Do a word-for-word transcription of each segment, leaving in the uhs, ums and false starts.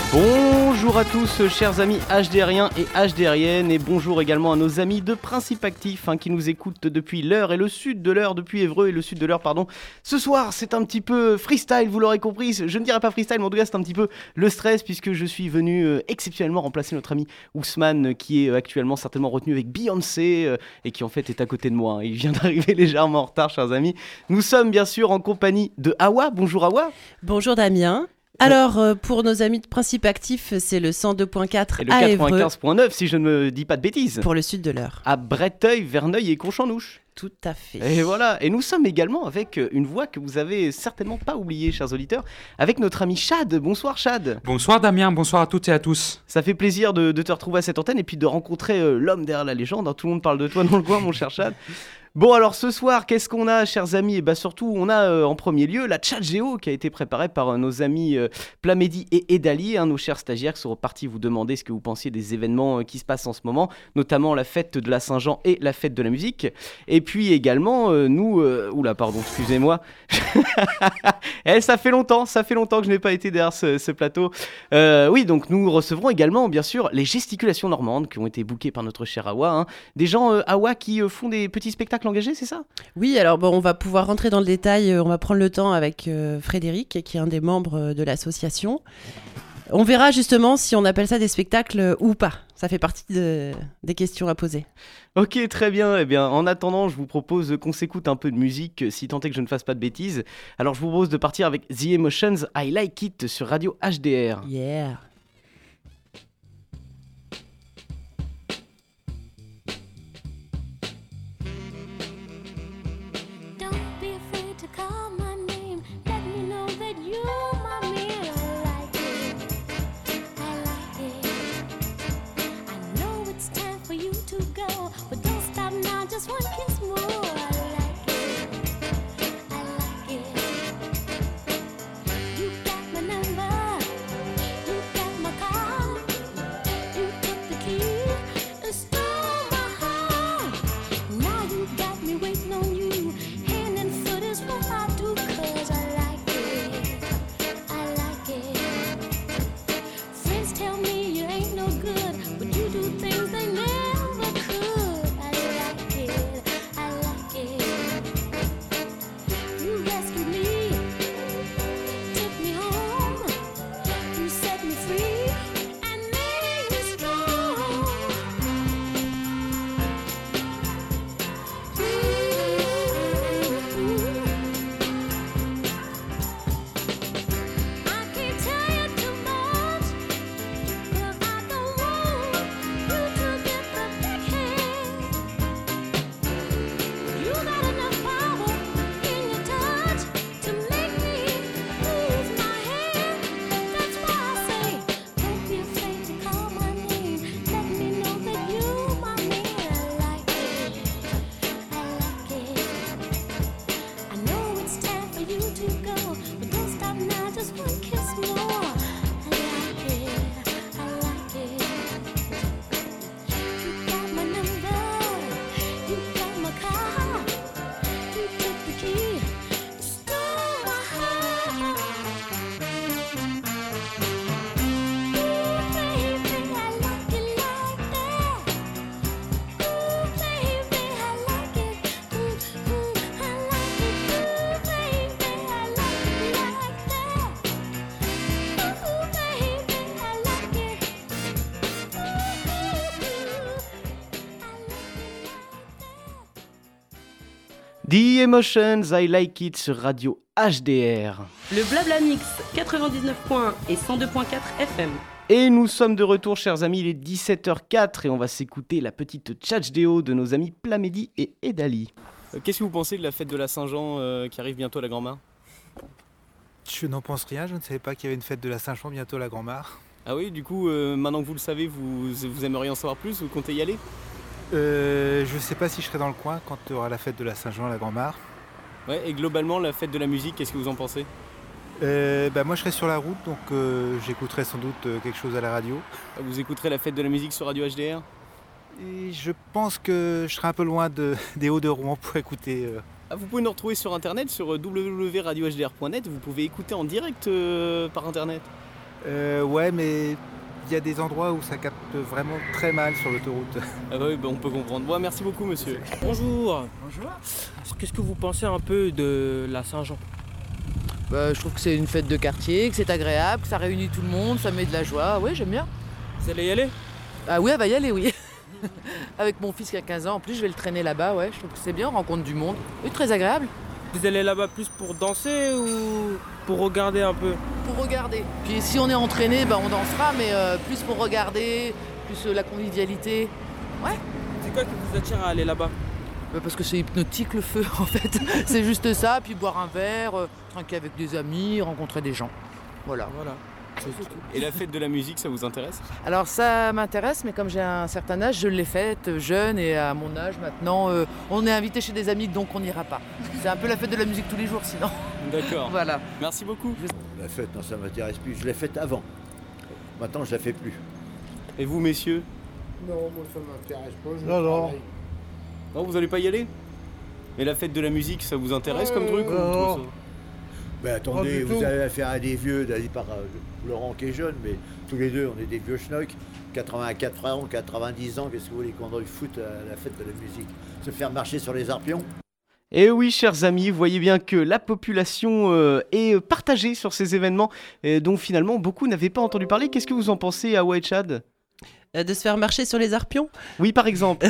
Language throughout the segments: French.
Bonjour à tous chers amis HDRiens et HDRiennes et bonjour également à nos amis de Principe Actif hein, qui nous écoutent depuis l'heure et le sud de l'heure, depuis Évreux et le sud de l'heure pardon. Ce soir c'est un petit peu freestyle, vous l'aurez compris, je ne dirais pas freestyle mais en tout cas c'est un petit peu le stress puisque je suis venu euh, exceptionnellement remplacer notre ami Ousmane qui est euh, actuellement certainement retenu avec Beyoncé euh, et qui en fait est à côté de moi, hein. Il vient d'arriver légèrement en retard chers amis. Nous sommes bien sûr en compagnie de Hawa, bonjour Hawa. Bonjour Damien. Alors, euh, pour nos amis de Principe Actif, c'est le cent deux point quatre et le à quatre-vingt-quinze point neuf si je ne me dis pas de bêtises. Pour le sud de l'Eure. À Breteuil, Verneuil et Conchamnouche. Tout à fait. Et voilà, et nous sommes également avec une voix que vous avez certainement pas oubliée, chers auditeurs, avec notre ami Chad. Bonsoir Chad. Bonsoir Damien, bonsoir à toutes et à tous. Ça fait plaisir de, de te retrouver à cette antenne et puis de rencontrer euh, l'homme derrière la légende. Tout le monde parle de toi dans le coin, mon cher Chad. Bon alors ce soir, qu'est-ce qu'on a chers amis? Et bah surtout on a euh, en premier lieu la Chat Géo qui a été préparée par euh, nos amis euh, Plamedy et Edali, hein, nos chers stagiaires qui sont repartis vous demander ce que vous pensiez des événements euh, qui se passent en ce moment, notamment la fête de la Saint-Jean et la fête de la musique. Et puis également euh, nous... Euh... Oula pardon, excusez-moi. eh, ça fait longtemps, ça fait longtemps que je n'ai pas été derrière ce, ce plateau. Euh, oui donc nous recevrons également bien sûr les gesticulations normandes qui ont été bookées par notre cher Hawa. Hein. Des gens euh, Hawa qui euh, font des petits spectacles engagé, c'est ça? Oui, alors bon, on va pouvoir rentrer dans le détail, on va prendre le temps avec euh, Frédéric, qui est un des membres de l'association. On verra justement si on appelle ça des spectacles ou pas. Ça fait partie de, des questions à poser. Ok, très bien. Eh bien, en attendant, je vous propose qu'on s'écoute un peu de musique, si tant est que je ne fasse pas de bêtises. Alors, je vous propose de partir avec The Emotions, I Like It sur Radio H D R. Yeah. The Emotions, I Like It sur Radio H D R. Le Blabla Mix, quatre-vingt-dix-neuf point un et cent deux point quatre F M. Et nous sommes de retour, chers amis, il est dix-sept heures quatre et on va s'écouter la petite chat vidéo de nos amis Plamedy et Edali. Euh, qu'est-ce que vous pensez de la fête de la Saint-Jean euh, qui arrive bientôt à la Grand-Mare? Je n'en pense rien, je ne savais pas qu'il y avait une fête de la Saint-Jean bientôt à la Grand-Mare. Ah oui, du coup, euh, maintenant que vous le savez, vous, vous aimeriez en savoir plus? Vous comptez y aller? euh, Je ne sais pas si je serai dans le coin quand il y aura la fête de la Saint-Jean à la Grand-Mare. Ouais, et globalement, la fête de la musique, qu'est-ce que vous en pensez? euh, bah, Moi, je serai sur la route, donc euh, j'écouterai sans doute euh, quelque chose à la radio. Vous écouterez la fête de la musique sur Radio H D R? Et je pense que je serai un peu loin de, des Hauts-de-Rouen pour écouter... Euh... Ah, vous pouvez nous retrouver sur internet, sur w w w point radio h d r point net. Vous pouvez écouter en direct euh, par internet. Euh, ouais, mais il y a des endroits où ça capte vraiment très mal sur l'autoroute. Ah bah oui, bah on peut comprendre. Bon, merci beaucoup, monsieur. Bonjour. Bonjour. Qu'est-ce que vous pensez un peu de la Saint-Jean ? Bah, je trouve que c'est une fête de quartier, que c'est agréable, que ça réunit tout le monde, ça met de la joie. Oui, j'aime bien. Vous allez y aller ? Ah oui, elle va y aller, oui. Avec mon fils qui a quinze ans, en plus, je vais le traîner là-bas, ouais. Je trouve que c'est bien, on rencontre du monde. Oui, très agréable. Vous allez là-bas plus pour danser ou pour regarder un peu ? Pour regarder. Puis si on est entraîné, bah, on dansera, mais euh, plus pour regarder, plus euh, la convivialité. Ouais. C'est quoi qui vous attire à aller là-bas ? Bah, parce que c'est hypnotique le feu, en fait. C'est juste ça, puis boire un verre, euh, trinquer avec des amis, rencontrer des gens. Voilà. Voilà. Et la fête de la musique, ça vous intéresse ? Alors ça m'intéresse, mais comme j'ai un certain âge, je l'ai faite jeune et à mon âge maintenant, euh, on est invité chez des amis, donc on n'ira pas. C'est un peu la fête de la musique tous les jours sinon. D'accord. Voilà. Merci beaucoup. La fête, non, ça m'intéresse plus. Je l'ai faite avant. Maintenant, je la fais plus. Et vous, messieurs ? Non, moi ça m'intéresse pas. Je Non, non. travaille. Non, vous allez pas y aller ? Et la fête de la musique, ça vous intéresse Euh, comme truc ou non. vous trouvez ça- Ben attendez, Pas du vous tout. avez affaire à des vieux, d'aller par euh, Laurent qui est jeune, mais tous les deux, on est des vieux schnocks. quatre-vingt-quatre ans, quatre-vingt-dix ans, qu'est-ce que vous voulez qu'on aille foutre à la fête de la musique ? Se faire marcher sur les arpions ? Et oui, chers amis, vous voyez bien que la population euh, est partagée sur ces événements et dont finalement beaucoup n'avaient pas entendu parler. Qu'est-ce que vous en pensez, Awa et Chad ? Euh, de se faire marcher sur les arpions. Oui, par exemple.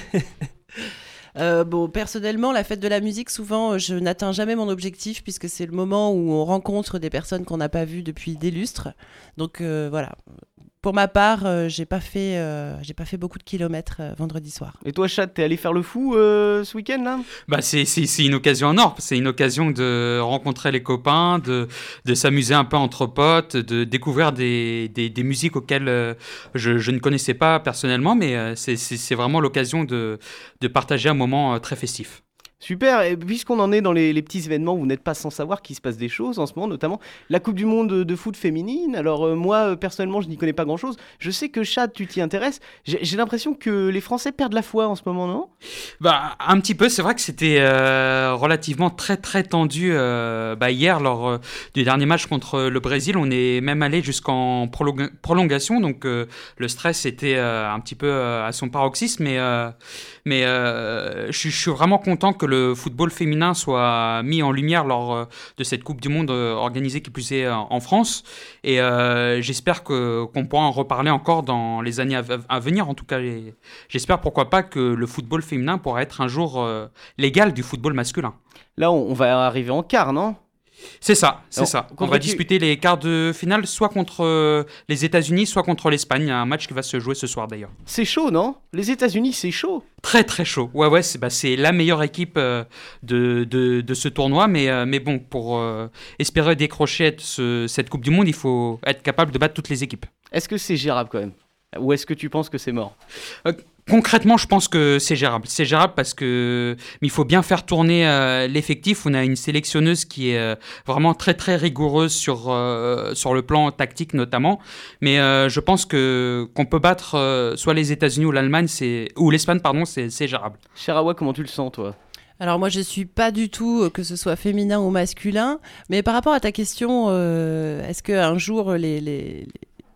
Euh, bon, personnellement, la fête de la musique, souvent, je n'atteins jamais mon objectif puisque c'est le moment où on rencontre des personnes qu'on n'a pas vues depuis des lustres. Donc euh, voilà. Pour ma part, euh, j'ai pas fait, euh, j'ai pas fait beaucoup de kilomètres euh, vendredi soir. Et toi, Chad, t'es allé faire le fou euh, ce week-end là ? Bah c'est, c'est, c'est une occasion en or. C'est une occasion de rencontrer les copains, de, de s'amuser un peu entre potes, de découvrir des, des, des musiques auxquelles euh, je, je ne connaissais pas personnellement, mais euh, c'est, c'est, c'est vraiment l'occasion de, de partager un moment euh, très festif. Super, et puisqu'on en est dans les, les petits événements, vous n'êtes pas sans savoir qu'il se passe des choses en ce moment, notamment la Coupe du Monde de, de foot féminine. Alors euh, moi, euh, personnellement, je n'y connais pas grand-chose. Je sais que Chad, tu t'y intéresses. J'ai, j'ai l'impression que les Français perdent la foi en ce moment, non ? Bah, un petit peu, c'est vrai que c'était euh, relativement très très tendu euh, bah, hier lors euh, du dernier match contre le Brésil. On est même allé jusqu'en prolong- prolongation, donc euh, le stress était euh, un petit peu euh, à son paroxysme, mais, euh, mais euh, je, je suis vraiment content que le football féminin soit mis en lumière lors euh, de cette Coupe du Monde euh, organisée qui plus est euh, en France, et euh, j'espère que, qu'on pourra en reparler encore dans les années à, à venir. En tout cas, les, j'espère pourquoi pas que le football féminin pourra être un jour euh, l'égal du football masculin. Là, on, on va arriver en quart, non ? C'est ça, c'est Alors, ça. On contre va qui- disputer les quarts de finale soit contre euh, les États-Unis, soit contre l'Espagne. Un match qui va se jouer ce soir d'ailleurs. C'est chaud, non ? Les États-Unis, c'est chaud. Très très chaud. Ouais, ouais, c'est, bah, c'est la meilleure équipe euh, de, de, de ce tournoi. Mais, euh, mais bon, pour euh, espérer décrocher ce- cette Coupe du Monde, il faut être capable de battre toutes les équipes. Est-ce que c'est gérable quand même ? Ou est-ce que tu penses que c'est mort ? Concrètement, je pense que c'est gérable. C'est gérable parce que mais il faut bien faire tourner euh, l'effectif. On a une sélectionneuse qui est euh, vraiment très très rigoureuse sur euh, sur le plan tactique notamment. Mais euh, je pense que qu'on peut battre euh, soit les États-Unis ou l'Allemagne, c'est ou l'Espagne pardon, c'est c'est gérable. Cher Awa, comment tu le sens, toi ? Alors moi je suis pas du tout, euh, que ce soit féminin ou masculin, mais par rapport à ta question, euh, est-ce qu'un jour les, les,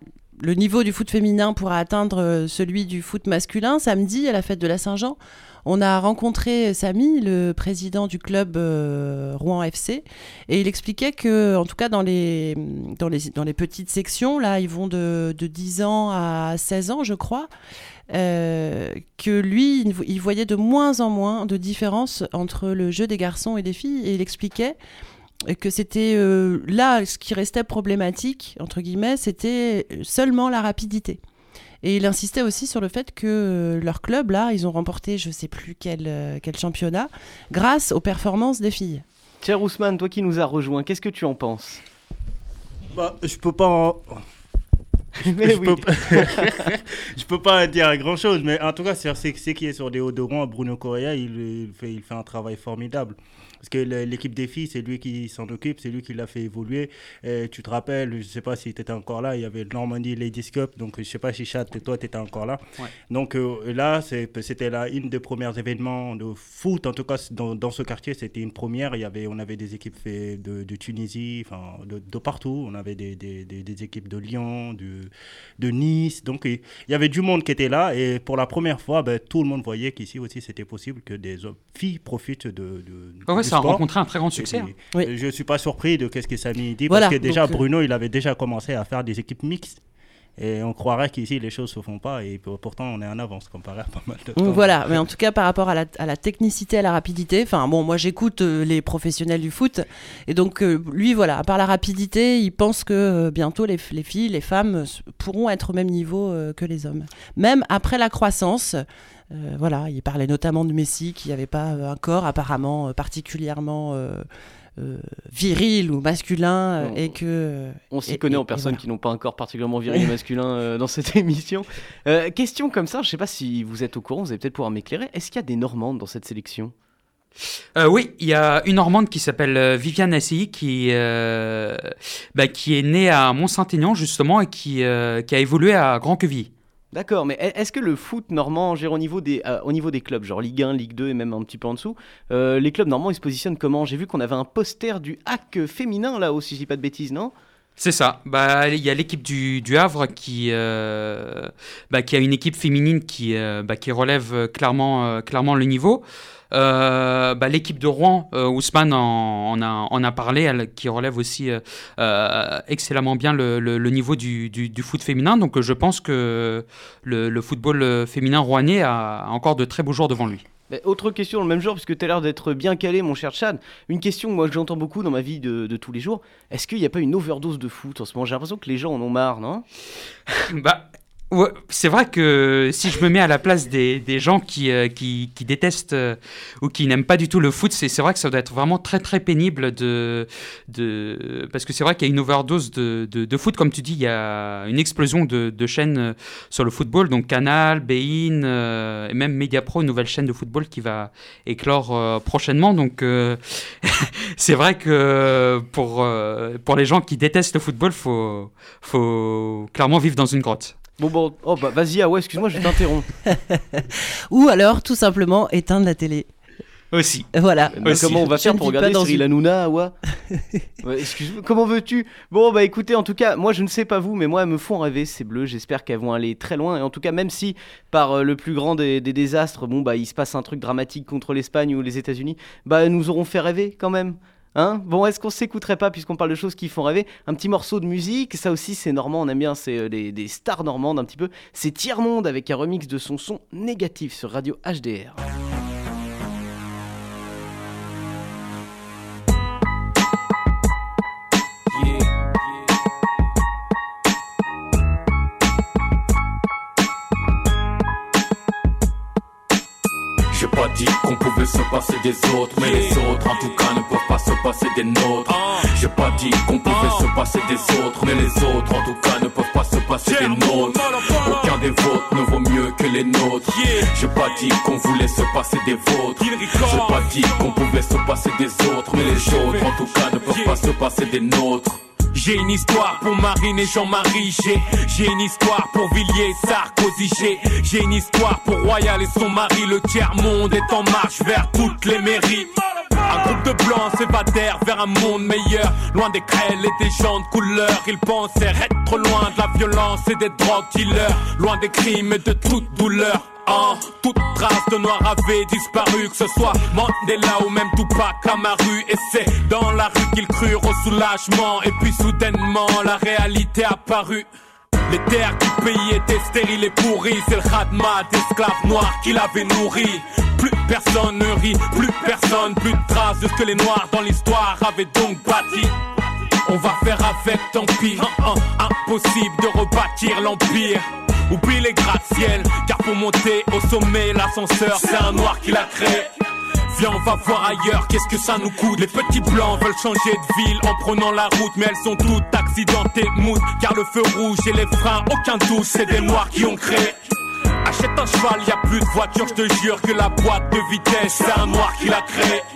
le niveau du foot féminin pourra atteindre euh, celui du foot masculin ? Samedi, à la fête de la Saint-Jean, on a rencontré Samy, le président du club euh, Rouen F C, et il expliquait que, en tout cas dans les, dans les, dans les petites sections, là ils vont de, de dix ans à seize ans je crois, Euh, que lui, il vo- il voyait de moins en moins de différence entre le jeu des garçons et des filles, et il expliquait que c'était euh, là, ce qui restait problématique, entre guillemets, c'était seulement la rapidité. Et il insistait aussi sur le fait que euh, leur club, là, ils ont remporté je sais plus quel, euh, quel championnat, grâce aux performances des filles. Cher Ousmane, toi qui nous as rejoint, qu'est-ce que tu en penses ? Bah, je peux pas en... Mais je, oui. peux pas... je peux pas dire grand chose, mais en tout cas, c'est, c'est, c'est qui est sur des hauts de rang. Bruno Correa, il, il, fait, il fait un travail formidable. Parce que l'équipe des filles, c'est lui qui s'en occupe, c'est lui qui l'a fait évoluer. Et tu te rappelles, je ne sais pas si tu étais encore là, il y avait le Normandie Ladies Cup, donc je ne sais pas si Chad, toi, tu étais encore là. Ouais. Donc euh, là, c'est, c'était là une des premières événements de foot, en tout cas dans, dans ce quartier, c'était une première. Il y avait, on avait des équipes fait de, de Tunisie, enfin, de, de partout. On avait des, des, des, des équipes de Lyon, de, de Nice. Donc il y avait du monde qui était là. Et pour la première fois, ben, tout le monde voyait qu'ici aussi, c'était possible que des filles profitent de, de, oh ouais, du ça sport. a rencontré un très grand succès. Puis, hein. oui. Je ne suis pas surpris de ce que Samy dit, voilà, parce que déjà, donc, Bruno, il avait déjà commencé à faire des équipes mixtes. Et on croirait qu'ici, les choses ne se font pas. Et pourtant, on est en avance comparé à pas mal de temps. Voilà, mais en tout cas, par rapport à la, à la technicité, à la rapidité, enfin bon, moi j'écoute euh, les professionnels du foot. Et donc, euh, lui, voilà, à part la rapidité, il pense que euh, bientôt, les, les filles, les femmes euh, pourront être au même niveau euh, que les hommes. Même après la croissance. Euh, voilà, il parlait notamment de Messi, qui n'avait pas euh, un corps apparemment euh, particulièrement... Euh, Euh, viril ou masculin euh, on, et que on s'y et, connaît et, en personnes voilà. qui n'ont pas un corps particulièrement viril et masculin euh, dans cette émission. Euh, question comme ça, je ne sais pas si vous êtes au courant, vous allez peut-être pouvoir m'éclairer. Est-ce qu'il y a des Normandes dans cette sélection ? Euh, oui, il y a une Normande qui s'appelle euh, Viviane Assey qui, euh, bah, qui est née à Mont-Saint-Aignan justement et qui, euh, qui a évolué à Grand-Quevilly. D'accord, mais est-ce que le foot normand, gère au niveau des, euh, au niveau des clubs, genre Ligue un, Ligue deux et même un petit peu en dessous, euh, les clubs normands ils se positionnent comment ? J'ai vu qu'on avait un poster du hack féminin là-haut, si je dis pas de bêtises, non ? C'est ça. Bah, il y a l'équipe du, du Havre qui, euh, bah, qui a une équipe féminine qui, euh, bah, qui relève clairement, euh, clairement le niveau. Euh, bah, l'équipe de Rouen, euh, Ousmane en, en, a, en a parlé, elle, qui relève aussi euh, euh, excellemment bien le, le, le niveau du, du, du foot féminin. Donc je pense que le, le football féminin rouennais a encore de très beaux jours devant lui. Mais autre question dans le même genre, puisque tu as l'air d'être bien calé, mon cher Chad. Une question moi, que j'entends beaucoup dans ma vie de, de tous les jours. Est-ce qu'il n'y a pas une overdose de foot en ce moment ? J'ai l'impression que les gens en ont marre, non ? Bah... Ouais, c'est vrai que si je me mets à la place des, des gens qui, euh, qui, qui détestent euh, ou qui n'aiment pas du tout le foot, c'est, c'est vrai que ça doit être vraiment très très pénible de, de... parce que c'est vrai qu'il y a une overdose de, de, de foot, comme tu dis, il y a une explosion de, de chaînes sur le football, donc Canal, Bein euh, et même Mediapro, une nouvelle chaîne de football qui va éclore euh, prochainement, donc euh, c'est vrai que pour, euh, pour les gens qui détestent le football, il faut, faut clairement vivre dans une grotte. Bon, bon, oh bah vas-y, ah ouais, excuse-moi, je t'interromps. Ou alors, tout simplement, éteindre la télé. Aussi. Voilà. Mais comment on va faire pour regarder Cyril Hanouna, ouais. ouais, excuse-moi, comment veux-tu ? Bon, bah écoutez, en tout cas, moi je ne sais pas vous, mais moi elles me font rêver ces Bleus. J'espère qu'elles vont aller très loin. Et en tout cas, même si par euh, le plus grand des, des désastres, bon, bah il se passe un truc dramatique contre l'Espagne ou les États-Unis, bah elles nous auront fait rêver quand même. Hein, bon, est-ce qu'on s'écouterait pas, puisqu'on parle de choses qui font rêver, un petit morceau de musique ? Ça aussi, c'est normand, on aime bien, c'est euh, des, des stars normandes un petit peu. C'est Tiers-Monde avec un remix de son son Négatif sur Radio H D R. J'ai pas dit qu'on pouvait se passer des autres, mais les autres en tout cas ne peuvent pas se passer des nôtres. J'ai pas dit qu'on pouvait se passer des autres, mais les autres en tout cas ne peuvent pas se passer des nôtres. Aucun des vôtres ne vaut mieux que les nôtres. J'ai pas dit qu'on voulait se passer des vôtres. J'ai pas dit qu'on pouvait se passer des autres, mais les autres en tout cas ne peuvent pas se passer des nôtres. J'ai une histoire pour Marine et Jean-Marie. J'ai, j'ai une histoire pour Villiers et Sarkozy. J'ai, j'ai une histoire pour Royal et son mari. Le tiers-monde est en marche vers toutes les mairies. Un groupe de blancs s'évadèrent vers un monde meilleur, loin des crêles et des gens de couleur. Ils pensaient être loin de la violence et des drogues dealers, loin des crimes et de toute douleur. Oh, toute trace de noir avait disparu, que ce soit Mandela ou même Tupac Amaru. Et c'est dans la rue qu'ils crurent au soulagement. Et puis soudainement la réalité apparut. Les terres du pays étaient stériles et pourries. C'est le khatma d'esclaves noirs qui l'avait nourri. Plus personne ne rit, plus personne, plus de traces de ce que les noirs dans l'histoire avaient donc bâti. On va faire avec, tant pis, hein, hein, impossible de rebâtir l'empire. Oublie les gratte-ciel, car pour monter au sommet, l'ascenseur, c'est un noir qui l'a créé. Viens, on va voir ailleurs, qu'est-ce que ça nous coûte. Les petits blancs veulent changer de ville en prenant la route, mais elles sont toutes accidentées, moutes, car le feu rouge et les freins, aucun doute, c'est des noirs qui ont créé. Achète un cheval, y a plus de voiture, je te jure que la boîte de vitesse, c'est un noir qui l'a créé.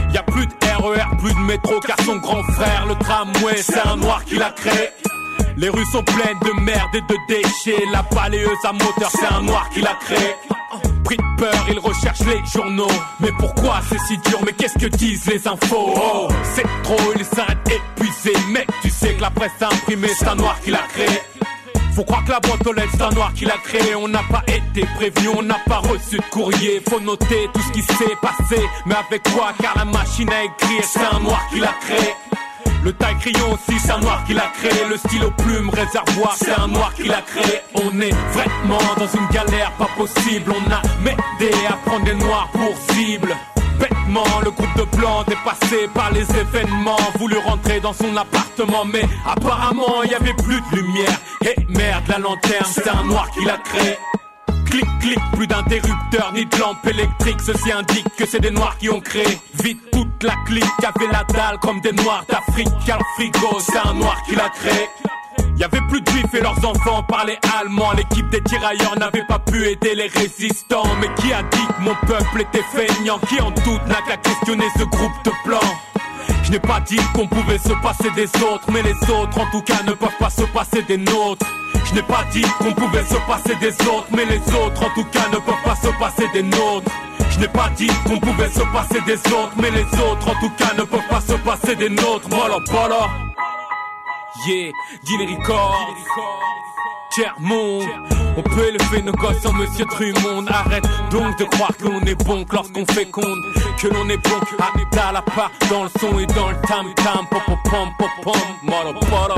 Y'a plus de R E R, plus de métro, car son grand frère, le tramway, c'est un noir qui l'a créé. Les rues sont pleines de merde et de déchets. La balayeuse à moteur, c'est un noir qui l'a créé. Pris de peur, il recherche les journaux. Mais pourquoi c'est si dur? Mais qu'est-ce que disent les infos? Oh, c'est trop, il s'arrête épuisé. Mec, tu sais que la presse imprimée, c'est un noir qui l'a créé. Faut croire que la boîte aux lettres, c'est un noir qui l'a créé. On n'a pas été prévenu, on n'a pas reçu de courrier. Faut noter tout ce qui s'est passé. Mais avec quoi? Car la machine à écrire, c'est un noir qui l'a créé. Le taille crayon aussi, c'est un noir qui l'a créé. Le stylo plume, réservoir, c'est un noir qui l'a créé. On est vraiment dans une galère pas possible. On a m'aidé à prendre des noirs pour cible. Bêtement, le groupe de blancs dépassé par les événements, voulu rentrer dans son appartement, mais apparemment il y avait plus de lumière. Et merde, la lanterne, c'est un noir qui l'a créé. Clic, clic, plus d'interrupteurs ni de lampes électriques. Ceci indique que c'est des noirs qui ont créé. Vite toute la clique avait la dalle comme des noirs d'Afrique. Car le frigo, c'est un noir qui l'a créé. Y'avait plus de juifs et leurs enfants parlaient allemand. L'équipe des tirailleurs n'avait pas pu aider les résistants. Mais qui a dit que mon peuple était feignant? Qui en doute n'a qu'à questionner ce groupe de blancs? Je n'ai pas dit qu'on pouvait se passer des autres, mais les autres en tout cas ne peuvent pas se passer des nôtres. Je n'ai pas dit qu'on pouvait se passer des autres, mais les autres en tout cas ne peuvent pas se passer des nôtres. Je n'ai pas dit qu'on pouvait se passer des autres, mais les autres en tout cas ne peuvent pas se passer des nôtres. Voilà, voilà. Yeah, Guinée Records, Tiers-Monde. On peut élever nos gosses en Monsieur Drummond. Arrête donc de croire que l'on est bon que lorsqu'on féconde. Que l'on est bon à la part dans le son et dans le tam-tam. Pom pom pom pom pom, molo polo.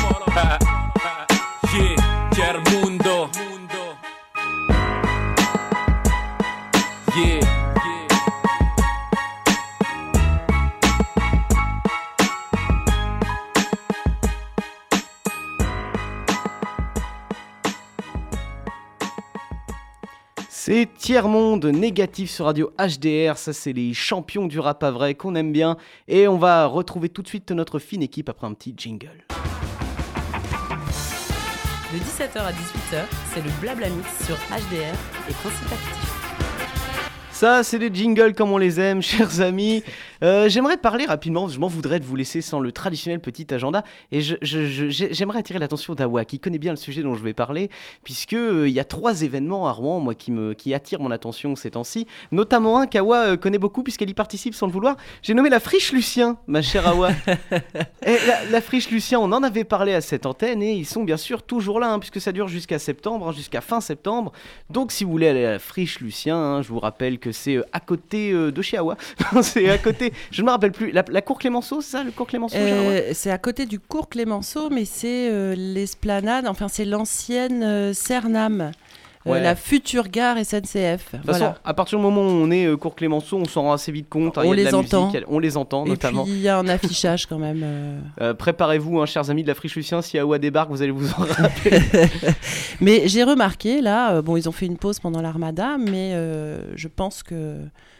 Yeah, Tiers-Mundo. Yeah. C'est Tiers-Monde, Négatif sur Radio H D R, ça c'est les champions du rap à vrai qu'on aime bien. Et on va retrouver tout de suite notre fine équipe après un petit jingle. De dix-sept heures à dix-huit heures, c'est le Blabla Mix sur H D R et Principe Actif. Ça, c'est des jingles comme on les aime, chers amis. Euh, j'aimerais parler rapidement, je m'en voudrais de vous laisser sans le traditionnel petit agenda. Et je, je, je, j'aimerais attirer l'attention d'Awa, qui connaît bien le sujet dont je vais parler, puisqu'il euh, y a trois événements à Rouen, moi, qui, me, qui attirent mon attention ces temps-ci. Notamment un qu'Awa euh, connaît beaucoup, puisqu'elle y participe sans le vouloir. J'ai nommé la Friche Lucien, ma chère Awa. Et la, la Friche Lucien, on en avait parlé à cette antenne, et ils sont bien sûr toujours là, hein, puisque ça dure jusqu'à septembre, hein, jusqu'à fin septembre. Donc, si vous voulez aller à la Friche Lucien, hein, je vous rappelle que c'est euh, à côté euh, de chez Awa. C'est à côté, je ne me rappelle plus, la, la cour Clémenceau, c'est ça, le cour Clémenceau euh, C'est à côté du cours Clémenceau, mais c'est euh, l'esplanade, enfin c'est l'ancienne euh, Cernam. Ouais. Euh, la future gare S N C F. De toute voilà. façon, à partir du moment où on est euh, cours Clémenceau, on s'en rend assez vite compte. Hein, on, y a les de la entend. Musique, on les entend. Et notamment. Et puis il y a un affichage quand même. Euh... Euh, préparez-vous, hein, chers amis de la Friche Lucien, si Awa débarque, vous allez vous en rappeler. Mais j'ai remarqué, là, euh, bon, ils ont fait une pause pendant l'Armada, mais euh, je pense que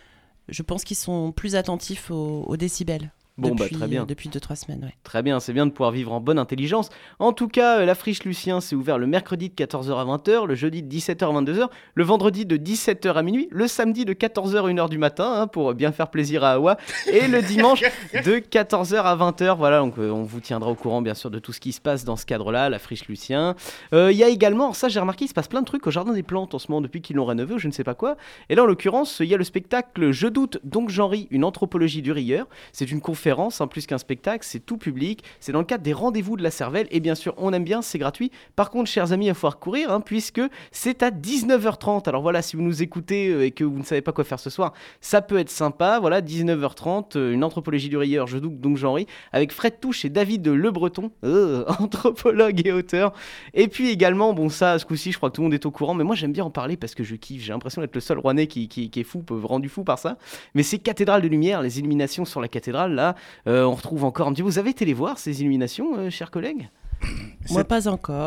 je pense qu'ils sont plus attentifs aux, aux décibels. Bon, depuis, bah très bien. Euh, depuis deux trois semaines, ouais. Très bien, c'est bien de pouvoir vivre en bonne intelligence. En tout cas, euh, la Friche Lucien, c'est ouvert le mercredi de quatorze heures à vingt heures, le jeudi de dix-sept heures à vingt-deux heures, le vendredi de dix-sept heures à minuit, le samedi de quatorze heures à une heure du matin, hein, pour bien faire plaisir à Awa, et le dimanche de quatorze heures à vingt heures. Voilà, donc euh, on vous tiendra au courant, bien sûr, de tout ce qui se passe dans ce cadre-là, la Friche Lucien. Il euh, y a également, ça j'ai remarqué, il se passe plein de trucs au Jardin des Plantes en ce moment, depuis qu'ils l'ont rénové ou je ne sais pas quoi. Et là, en l'occurrence, il y a le spectacle Je doute, donc Jean-Ry, une anthropologie du rieur. C'est une conférence, en plus qu'un spectacle, c'est tout public, c'est dans le cadre des rendez-vous de la Cervelle, et bien sûr on aime bien, c'est gratuit. Par contre, chers amis, il va falloir courir, hein, puisque c'est à dix-neuf heures trente. Alors voilà, si vous nous écoutez euh, et que vous ne savez pas quoi faire ce soir, ça peut être sympa. Voilà, dix-neuf heures trente, euh, une anthropologie du rieur, je doute donc Jean-Ry, avec Fred Touche et David Le Breton, euh, anthropologue et auteur. Et puis également, bon ça, ce coup-ci, je crois que tout le monde est au courant, mais moi j'aime bien en parler parce que je kiffe, j'ai l'impression d'être le seul Rouennais qui, qui, qui est fou, rendu fou par ça. Mais c'est Cathédrale de Lumière, les illuminations sur la cathédrale, là, euh, on retrouve encore un petit... Vous avez été les voir, ces illuminations, euh, chers collègues ? Moi, pas encore.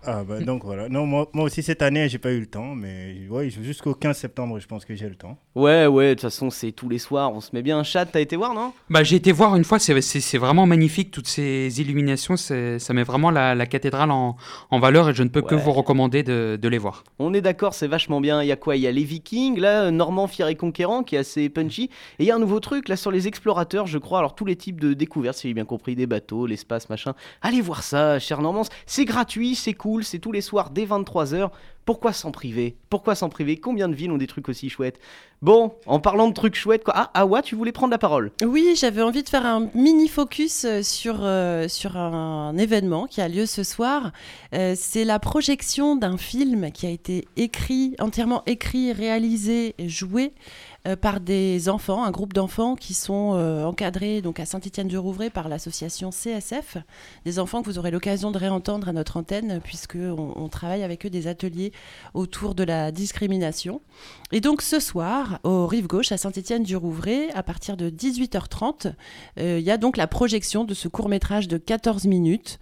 Ah bah donc voilà. Non, moi, moi aussi cette année, j'ai pas eu le temps, mais ouais, jusqu'au quinze septembre, je pense que j'ai le temps. Ouais, ouais, de toute façon, c'est tous les soirs, on se met bien un chat. T'as été voir, non? Bah, j'ai été voir une fois, c'est, c'est, c'est vraiment magnifique, toutes ces illuminations, c'est, ça met vraiment la, la cathédrale en, en valeur et je ne peux ouais. que vous recommander de, de les voir. On est d'accord, c'est vachement bien. Il y a quoi? Il y a les Vikings, là, Normand fier et conquérant, qui est assez punchy. Et il y a un nouveau truc, là, sur les explorateurs, je crois. Alors, tous les types de découvertes, si j'ai bien compris, des bateaux, l'espace, machin. Allez voir ça, cher Normand. C'est gratuit, c'est cool, c'est tous les soirs dès vingt-trois heures. Pourquoi s'en priver? Pourquoi s'en priver? Combien de villes ont des trucs aussi chouettes? Bon, en parlant de trucs chouettes, quoi. Ah, Awa, tu voulais prendre la parole? Oui, j'avais envie de faire un mini focus sur, euh, sur un événement qui a lieu ce soir. Euh, c'est la projection d'un film qui a été écrit, entièrement écrit, réalisé, joué euh, par des enfants, un groupe d'enfants qui sont euh, encadrés donc, à Saint-Étienne-du-Rouvray par l'association C S F. Des enfants que vous aurez l'occasion de réentendre à notre antenne puisqu'on on travaille avec eux des ateliers autour de la discrimination. Et donc ce soir, au Rive Gauche, à Saint-Étienne-du-Rouvray, à partir de dix-huit heures trente, il euh, y a donc la projection de ce court-métrage de quatorze minutes.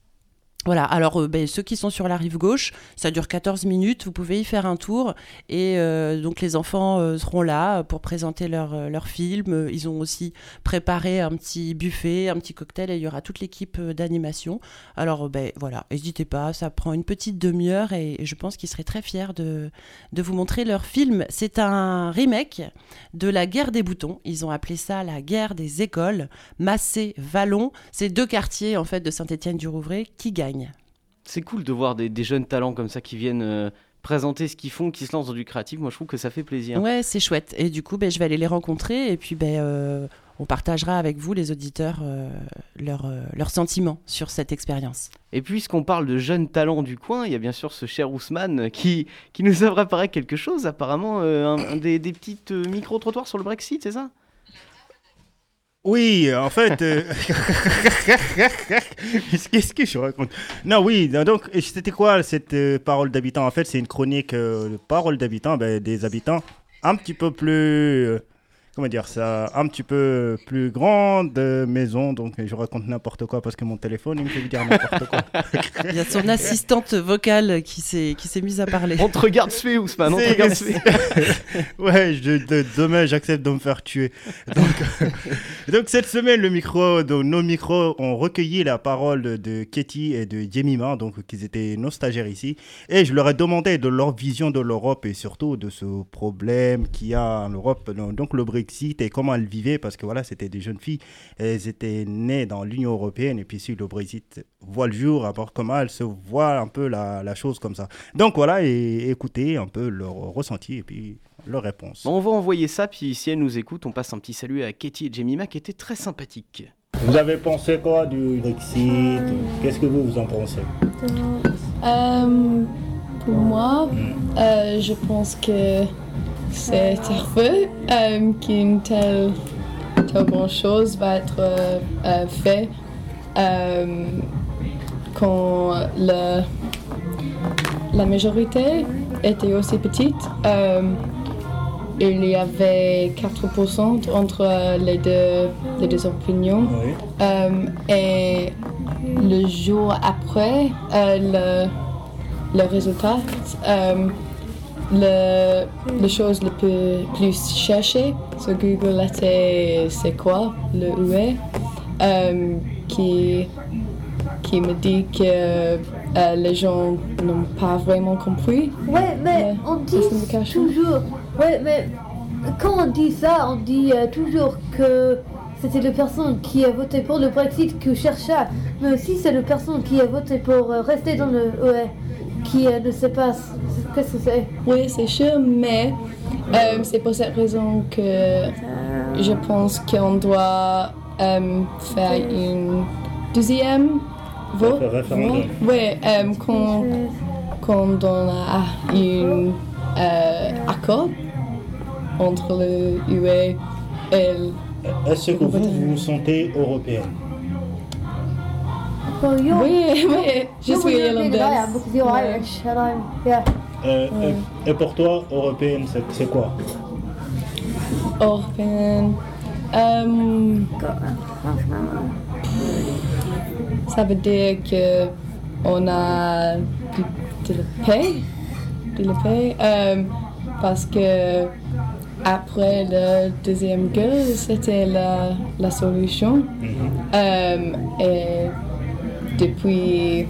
Voilà, alors euh, ben, ceux qui sont sur la rive gauche, ça dure quatorze minutes, vous pouvez y faire un tour et euh, donc les enfants euh, seront là pour présenter leur, euh, leur film. Ils ont aussi préparé un petit buffet, un petit cocktail et il y aura toute l'équipe euh, d'animation. Alors euh, ben, voilà, n'hésitez pas, ça prend une petite demi-heure et, et je pense qu'ils seraient très fiers de, de vous montrer leur film. C'est un remake de La Guerre des boutons, ils ont appelé ça La Guerre des écoles, Massé, Vallon, c'est deux quartiers en fait de Saint-Étienne-du-Rouvray qui gagnent. C'est cool de voir des, des jeunes talents comme ça qui viennent euh, présenter ce qu'ils font, qui se lancent dans du créatif. Moi, je trouve que ça fait plaisir. Ouais, c'est chouette. Et du coup, ben, je vais aller les rencontrer et puis ben, euh, on partagera avec vous, les auditeurs, euh, leurs euh, leurs sentiments sur cette expérience. Et puisqu'on parle de jeunes talents du coin, il y a bien sûr ce cher Ousmane qui, qui nous a préparé quelque chose, apparemment, euh, un, un des, des petites euh, micro-trottoirs sur le Brexit, c'est ça? Oui, en fait, euh... qu'est-ce que je raconte? Non, oui, donc c'était quoi cette euh, parole d'habitant? En fait, c'est une chronique euh, de parole d'habitants, ben, des habitants un petit peu plus, euh, comment dire ça, un petit peu plus grande euh, maison. Donc je raconte n'importe quoi parce que mon téléphone il me fait dire n'importe quoi. Il y a son assistante vocale qui s'est qui s'est mise à parler. On te regarde se fait, Ousmane, on te regarde se fait. Ouais, je, de, demain j'accepte de me faire tuer. Donc, euh, donc cette semaine, le micro, donc, nos micros ont recueilli la parole de Katie et de Jemima, donc qui étaient nos stagiaires ici, et je leur ai demandé de leur vision de l'Europe et surtout de ce problème qu'il y a en Europe, donc le Brexit et comment elles vivaient, parce que voilà, c'était des jeunes filles, elles étaient nées dans l'Union européenne et puis si le Brexit voit le jour, à part comment elles se voient un peu la, la chose comme ça. Donc voilà, et écoutez un peu leur ressenti et puis leur réponse. Bon, on va envoyer ça, puis si elles nous écoutent, on passe un petit salut à Katie et Jemima qui étaient très sympathiques. Vous avez pensé quoi du Brexit? Qu'est-ce que vous, vous en pensez? euh, Pour moi, mm. euh, je pense que c'est heureux euh, qu'une telle, telle bonne chose va être euh, euh, faite euh, quand le, la majorité était aussi petite. Euh, il y avait quatre pour cent entre les deux, les deux opinions. Oui. Euh, et le jour après euh, le, le résultat, euh, le, la chose la plus, plus cherchée sur Google était c'est quoi le U E euh, qui, qui me dit que euh, les gens n'ont pas vraiment compris. Ouais, mais on dit toujours. Ouais, mais quand on dit ça, on dit euh, toujours que c'était la personne qui a voté pour le Brexit qui chercha. Mais aussi c'est la personne qui a voté pour euh, rester dans le U E qui euh, ne sait pas qu'est-ce que c'est. Oui, c'est sûr, mais euh, c'est pour cette raison que je pense qu'on doit euh, faire une deuxième vote. Oui, euh, quand, quand on a un euh, accord entre le U E et le... Est-ce que vous vous sentez européenne? Well, you're, oui, oui, je suis irlandaise. Because you're yeah. Irish, and I'm, yeah. Euh, ouais. et, et pour toi, européenne, c'est, c'est quoi? Européenne, euh, ça veut dire que on a de, de la paix, de la paix, euh, parce que après la deuxième guerre, c'était la, la solution. Mm-hmm. euh, et depuis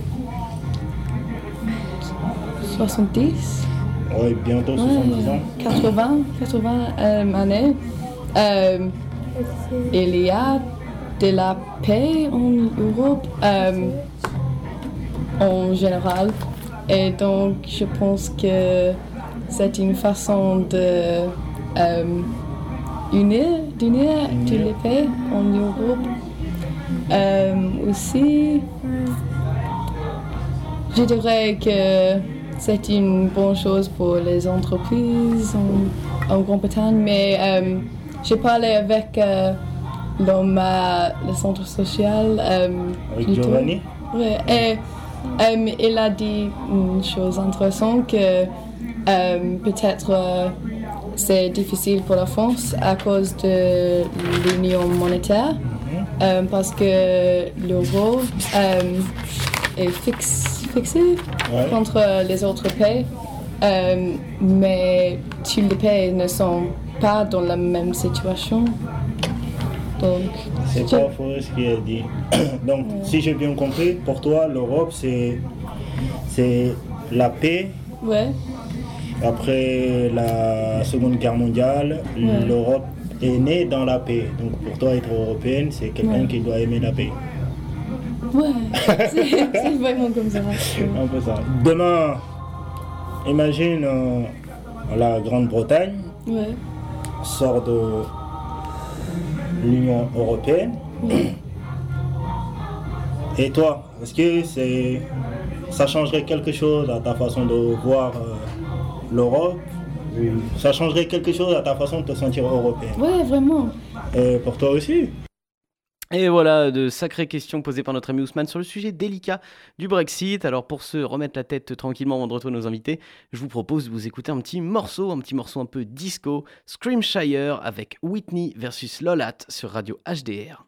soixante-dix, oui, bientôt soixante-dix ans. quatre-vingts, quatre-vingts euh, années, euh, il y a de la paix en Europe euh, en général. Et donc, je pense que c'est une façon de euh, unir, d'unir toutes les pays en Europe. Euh, aussi, je dirais que c'est une bonne chose pour les entreprises en, en Grande-Bretagne, mais euh, j'ai parlé avec euh, l'homme à le centre social. Euh, avec Giovanni? Oui, et euh, il a dit une chose intéressante, que euh, peut-être euh, c'est difficile pour la France à cause de l'union monétaire, mm-hmm. euh, parce que l'euro euh, est fixe, fixé ouais. contre les autres pays, euh, mais tous les pays ne sont pas dans la même situation. Donc, c'est pas faux ce qu'il a dit. Donc, ouais. si j'ai bien compris, pour toi, l'Europe, c'est, c'est la paix. Ouais. Après la Seconde Guerre mondiale, ouais. l'Europe est née dans la paix. Donc, pour toi, être européenne, c'est quelqu'un ouais. qui doit aimer la paix. Ouais, c'est, c'est vraiment comme ça. Un peu ça. Demain, imagine euh, la Grande-Bretagne ouais. sort de l'Union européenne. Ouais. Et toi, est-ce que c'est, ça changerait quelque chose à ta façon de voir euh, l'Europe? Ça changerait quelque chose à ta façon de te sentir européen? Ouais, vraiment. Et pour toi aussi? Et voilà, de sacrées questions posées par notre ami Ousmane sur le sujet délicat du Brexit. Alors pour se remettre la tête tranquillement avant de retrouver nos invités, je vous propose de vous écouter un petit morceau, un petit morceau un peu disco, Screamshire avec Whitney versus Lolat sur Radio H D R.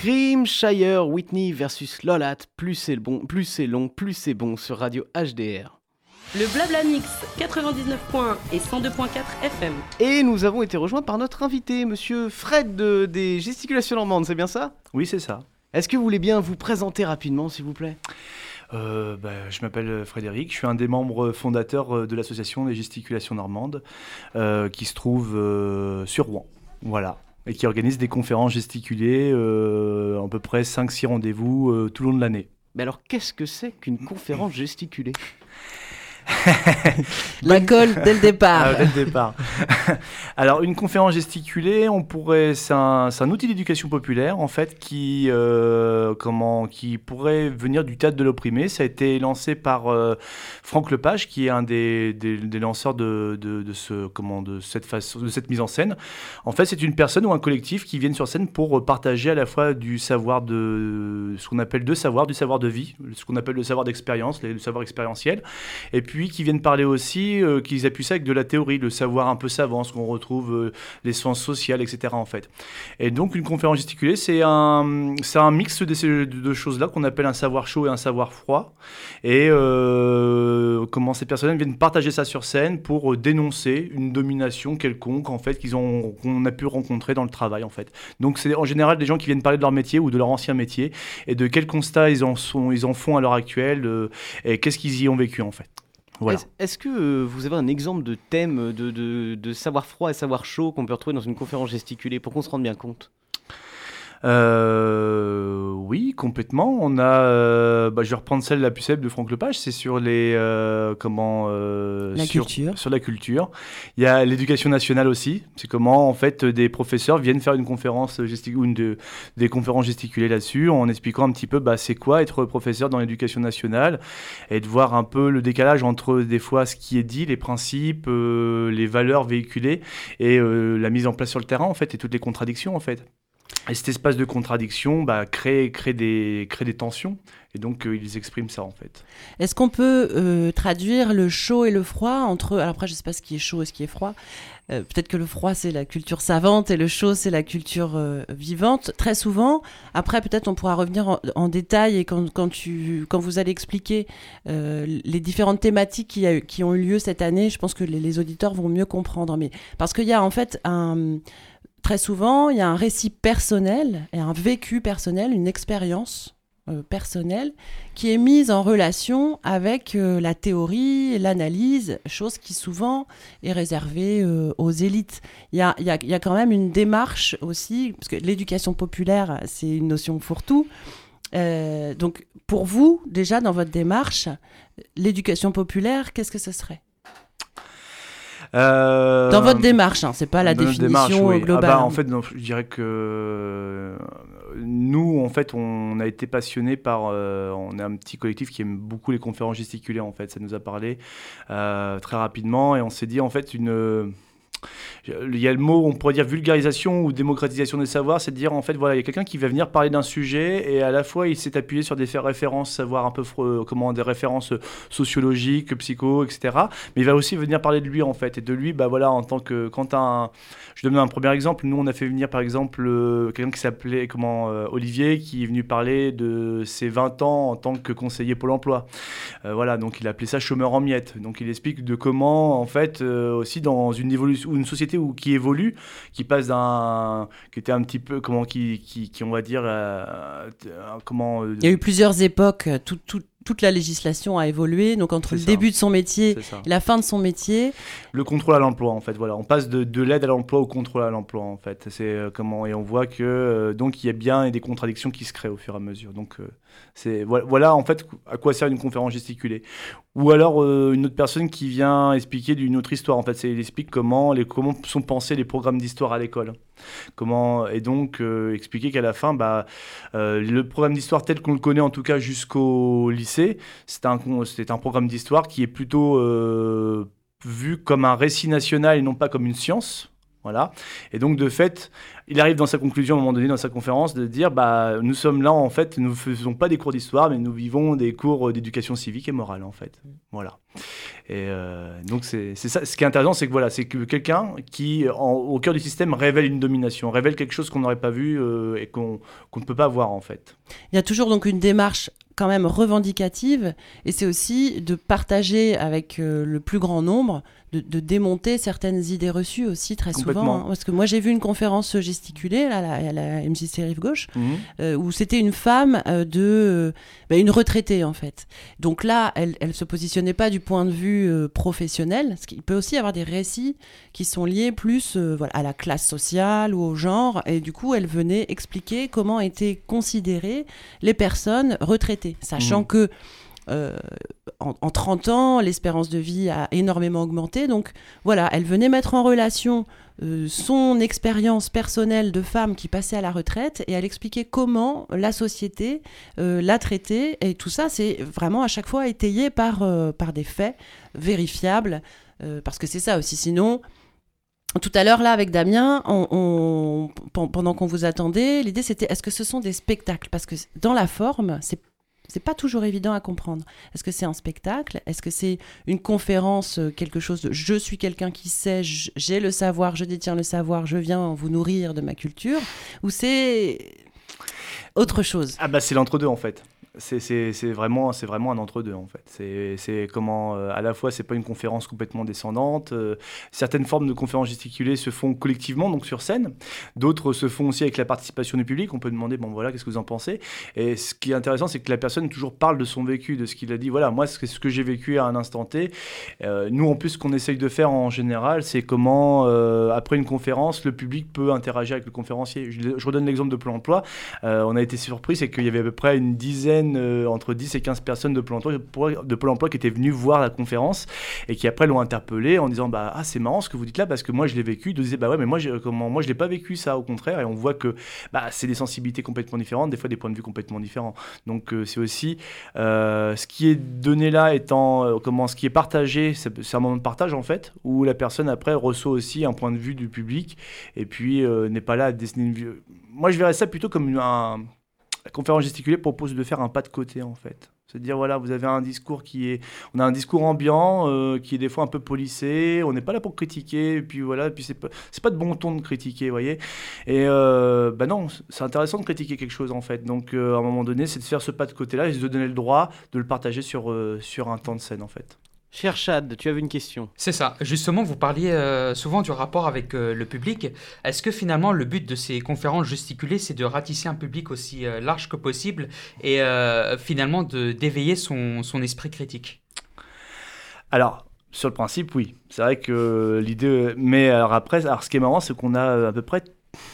Scream, Shire, Whitney versus Lolat, plus c'est bon, plus c'est long, plus c'est bon sur Radio H D R. Le Blabla Mix, quatre-vingt-dix-neuf point un et cent deux point quatre F M. Et nous avons été rejoints par notre invité, monsieur Fred de, des Gesticulations Normandes, c'est bien ça ? Oui, c'est ça. Est-ce que vous voulez bien vous présenter rapidement, s'il vous plaît ? Euh, bah, je m'appelle Frédéric, je suis un des membres fondateurs de l'association des Gesticulations Normandes euh, qui se trouve euh, sur Rouen, voilà, et qui organise des conférences gesticulées, euh, à peu près cinq six rendez-vous euh, tout le long de l'année. Mais alors, qu'est-ce que c'est qu'une conférence gesticulée ? La colle dès le départ. Ah, dès le départ. Alors, une conférence gesticulée, on pourrait, c'est un, c'est un outil d'éducation populaire en fait qui, euh, comment, qui pourrait venir du théâtre de l'opprimé. Ça a été lancé par euh, Franck Lepage, qui est un des, des, des lanceurs de, de, de ce, comment, de cette façon, de cette mise en scène. En fait, c'est une personne ou un collectif qui viennent sur scène pour partager à la fois du savoir de, ce qu'on appelle de savoir, du savoir de vie, ce qu'on appelle le savoir d'expérience, le savoir expérientiel, et puis puis qui viennent parler aussi, euh, qu'ils appuient ça avec de la théorie, le savoir un peu savant, ce qu'on retrouve, euh, les sciences sociales, et cetera en fait. Et donc une conférence gesticulée, c'est un, c'est un mix de ces deux choses-là qu'on appelle un savoir chaud et un savoir froid. Et euh, comment ces personnes viennent partager ça sur scène pour dénoncer une domination quelconque en fait qu'ils ont, qu'on a pu rencontrer dans le travail en fait. Donc c'est en général des gens qui viennent parler de leur métier ou de leur ancien métier et de quels constats ils en sont, ils en font à l'heure actuelle euh, et qu'est-ce qu'ils y ont vécu en fait. Voilà. Est-ce, est-ce que euh, vous avez un exemple de thème de, de, de savoir froid et savoir chaud qu'on peut retrouver dans une conférence gesticulée pour qu'on se rende bien compte ? Euh, oui, complètement. On a, euh, bah, je vais reprendre celle la plus célèbre de Franck Lepage, c'est sur les euh, comment euh, la sur, culture. Sur la culture. Il y a l'éducation nationale aussi. C'est comment en fait des professeurs viennent faire une conférence gestic- ou une de, des conférences gesticulées là-dessus, en expliquant un petit peu, bah, c'est quoi être professeur dans l'éducation nationale et de voir un peu le décalage entre des fois ce qui est dit, les principes, euh, les valeurs véhiculées et euh, la mise en place sur le terrain en fait et toutes les contradictions en fait. Et cet espace de contradiction bah, crée, crée, des, crée des tensions. Et donc, euh, ils expriment ça, en fait. Est-ce qu'on peut euh, traduire le chaud et le froid entre... Alors après, je ne sais pas ce qui est chaud et ce qui est froid. Euh, peut-être que le froid, c'est la culture savante et le chaud, c'est la culture euh, vivante. Très souvent, après, peut-être on pourra revenir en, en détail et quand, quand, tu, quand vous allez expliquer euh, les différentes thématiques qui, a, qui ont eu lieu cette année, je pense que les, les auditeurs vont mieux comprendre. Mais, parce qu'il y a en fait un... Très souvent, il y a un récit personnel et un vécu personnel, une expérience euh, personnelle qui est mise en relation avec euh, la théorie et l'analyse, chose qui souvent est réservée euh, aux élites. Il y a, il y a, il y a quand même une démarche aussi, parce que l'éducation populaire, c'est une notion fourre-tout. Euh, donc, pour vous, déjà, dans votre démarche, l'éducation populaire, qu'est-ce que ce serait ? Euh, Dans votre démarche, hein, c'est pas la définition démarche, oui. globale. Ah bah, en fait, non, je dirais que euh, nous, en fait, on a été passionnés par. Euh, on est un petit collectif qui aime beaucoup les conférences gesticulées. En fait, ça nous a parlé euh, très rapidement et on s'est dit en fait une. Euh, il y a le mot, on pourrait dire vulgarisation ou démocratisation des savoirs, c'est de dire en fait voilà, il y a quelqu'un qui va venir parler d'un sujet et à la fois il s'est appuyé sur des références, savoir un peu euh, comment des références sociologiques, psycho, et cetera. Mais il va aussi venir parler de lui en fait et de lui, bah voilà, en tant que quand un, je donne un premier exemple, nous on a fait venir par exemple euh, quelqu'un qui s'appelait comment euh, Olivier qui est venu parler de ses vingt ans en tant que conseiller Pôle Emploi. Euh, voilà, donc il a appelé ça chômeur en miettes. Donc il explique de comment en fait euh, aussi dans une évolution ou une société où, qui évolue, qui passe d'un, qui était un petit peu comment, qui, qui, qui on va dire, euh, comment. Euh, Il y a eu plusieurs époques. Tout, tout, toute la législation a évolué. Donc entre c'est le ça. début de son métier et la fin de son métier. Le contrôle à l'emploi, en fait. Voilà, on passe de, de l'aide à l'emploi au contrôle à l'emploi, en fait. C'est euh, comment et on voit que euh, donc il y a bien des contradictions qui se créent au fur et à mesure. Donc euh, c'est voilà, voilà en fait à quoi sert une conférence gesticulée. Ou alors euh, une autre personne qui vient expliquer d'une autre histoire. En fait, c'est, il explique comment, les, comment sont pensés les programmes d'histoire à l'école. Comment, et donc euh, expliquer qu'à la fin, bah, euh, le programme d'histoire tel qu'on le connaît en tout cas jusqu'au lycée, c'est un, c'est un programme d'histoire qui est plutôt euh, vu comme un récit national et non pas comme une science. Voilà. Et donc, de fait, il arrive dans sa conclusion, à un moment donné, dans sa conférence, de dire bah, nous sommes là, en fait, nous ne faisons pas des cours d'histoire, mais nous vivons des cours d'éducation civique et morale, en fait. Voilà. Et euh, donc, c'est, c'est ça. Ce qui est intéressant, c'est que, voilà, c'est que quelqu'un qui, en, au cœur du système, révèle une domination, révèle quelque chose qu'on n'aurait pas vu euh, et qu'on, qu'on ne peut pas voir, en fait. Il y a toujours donc une démarche quand même revendicative, et c'est aussi de partager avec euh, le plus grand nombre, de, de démonter certaines idées reçues aussi très souvent. Hein, parce que moi j'ai vu une conférence gesticulée là, à la, à la M J C Rive Gauche, mmh. euh, où c'était une femme euh, de euh, bah, une retraitée en fait. Donc là, elle, elle se positionnait pas du point de vue euh, professionnel. Parce qu'il peut aussi y avoir des récits qui sont liés plus euh, voilà, à la classe sociale ou au genre, et du coup elle venait expliquer comment étaient considérées les personnes retraitées, sachant mmh. que Euh, en, en trente ans, l'espérance de vie a énormément augmenté. Donc voilà, elle venait mettre en relation euh, son expérience personnelle de femme qui passait à la retraite, et elle expliquait comment la société euh, l'a traitée. Et tout ça, c'est vraiment à chaque fois étayé par, euh, par des faits vérifiables. Euh, parce que c'est ça aussi. Sinon, tout à l'heure, là, avec Damien, on, on, pendant qu'on vous attendait, l'idée c'était, est-ce que ce sont des spectacles ? Parce que dans la forme, c'est C'est pas toujours évident à comprendre. Est-ce que c'est un spectacle ? Est-ce que c'est une conférence, quelque chose de « je suis quelqu'un qui sait, j'ai le savoir, je détiens le savoir, je viens vous nourrir de ma culture » ou c'est autre chose ? Ah bah c'est l'entre-deux en fait. C'est, c'est, c'est, vraiment, c'est vraiment un entre-deux en fait. C'est, c'est comment, euh, à la fois, c'est pas une conférence complètement descendante. Euh, certaines formes de conférences gesticulées se font collectivement, donc sur scène. D'autres se font aussi avec la participation du public. On peut demander, bon voilà, qu'est-ce que vous en pensez ? Et ce qui est intéressant, c'est que la personne toujours parle de son vécu, de ce qu'il a dit. Voilà, moi, c'est ce que j'ai vécu à un instant T. Euh, nous, en plus, ce qu'on essaye de faire en général, c'est comment, euh, après une conférence, le public peut interagir avec le conférencier. Je, je redonne l'exemple de Pôle emploi. Euh, on a été surpris, c'est qu'il y avait à peu près une dizaine Euh, entre dix et quinze personnes de Pôle emploi, de Pôle emploi qui étaient venues voir la conférence et qui après l'ont interpellé en disant bah, ah c'est marrant ce que vous dites là parce que moi je l'ai vécu. Ils disaient bah ouais mais moi, j'ai, comment, moi je l'ai pas vécu ça, au contraire. Et on voit que bah, c'est des sensibilités complètement différentes, des fois des points de vue complètement différents. Donc euh, c'est aussi euh, ce qui est donné là étant euh, comment, ce qui est partagé, c'est, c'est un moment de partage en fait, où la personne après reçoit aussi un point de vue du public et puis euh, n'est pas là à dessiner une vue. Moi je verrais ça plutôt comme un... La conférence gesticulée propose de faire un pas de côté, en fait. C'est-à-dire, voilà, vous avez un discours qui est... On a un discours ambiant, euh, qui est des fois un peu policé. On n'est pas là pour critiquer. Et puis, voilà, et puis c'est, pas, c'est pas de bon ton de critiquer, vous voyez. Et, euh, ben non, c'est intéressant de critiquer quelque chose, en fait. Donc, euh, à un moment donné, c'est de faire ce pas de côté-là et de se donner le droit de le partager sur, euh, sur un temps de scène, en fait. Cher Chad, tu avais une question. C'est ça. Justement, vous parliez euh, souvent du rapport avec euh, le public. Est-ce que finalement, le but de ces conférences gesticulées, c'est de ratisser un public aussi euh, large que possible et euh, finalement de, d'éveiller son, son esprit critique ? Alors, sur le principe, oui. C'est vrai que l'idée... Mais alors après, alors ce qui est marrant, c'est qu'on a à peu près...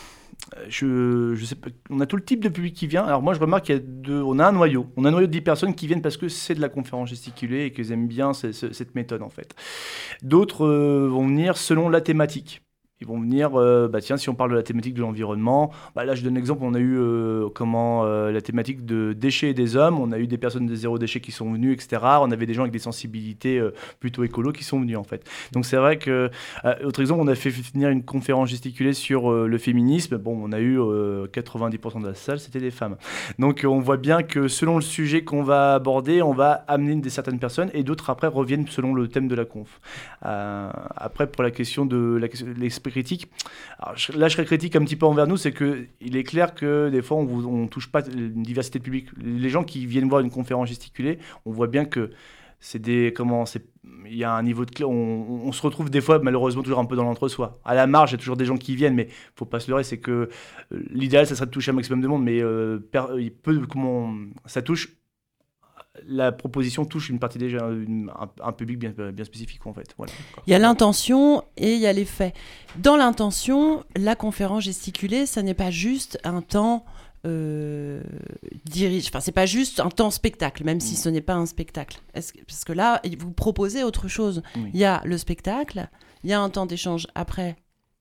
Je, je sais pas, on a tout le type de public qui vient. Alors moi je remarque qu'il y a deux, on a un noyau, on a un noyau de dix personnes qui viennent parce que c'est de la conférence gesticulée et qu'ils aiment bien c- c- cette méthode en fait. D'autres euh, vont venir selon la thématique. Ils vont venir, euh, bah tiens, si on parle de la thématique de l'environnement, bah là je donne l'exemple, on a eu euh, comment, euh, la thématique de déchets et des hommes, on a eu des personnes de zéro déchet qui sont venues, et cetera. On avait des gens avec des sensibilités euh, plutôt écolo qui sont venus en fait. Donc c'est vrai que, euh, autre exemple, on a fait venir une conférence gesticulée sur euh, le féminisme, bon on a eu euh, quatre-vingt-dix pour cent de la salle, c'était des femmes. Donc on voit bien que selon le sujet qu'on va aborder, on va amener des certaines personnes et d'autres après reviennent selon le thème de la conf. Euh, après pour la question de la, l'esprit critique. Alors, là, je serais critique un petit peu envers nous, c'est qu'il est clair que des fois, on ne touche pas une diversité de public. Les gens qui viennent voir une conférence gesticulée, on voit bien que c'est des... Comment, c'est, il y a un niveau de... On, on se retrouve des fois, malheureusement, toujours un peu dans l'entre-soi. À la marge, il y a toujours des gens qui viennent, mais il ne faut pas se leurrer, c'est que euh, l'idéal, ça serait de toucher un maximum de monde, mais euh, per, il peut, comment, ça touche... La proposition touche une partie déjà, une, un, un public bien, bien spécifique en fait. Voilà. Il y a l'intention et il y a les faits. Dans l'intention, la conférence gesticulée, ça n'est pas juste un temps euh, dirige. Enfin, c'est pas juste un temps spectacle, même mmh. si ce n'est pas un spectacle. Est-ce que, parce que là, vous proposez autre chose. Oui. Il y a le spectacle, il y a un temps d'échange après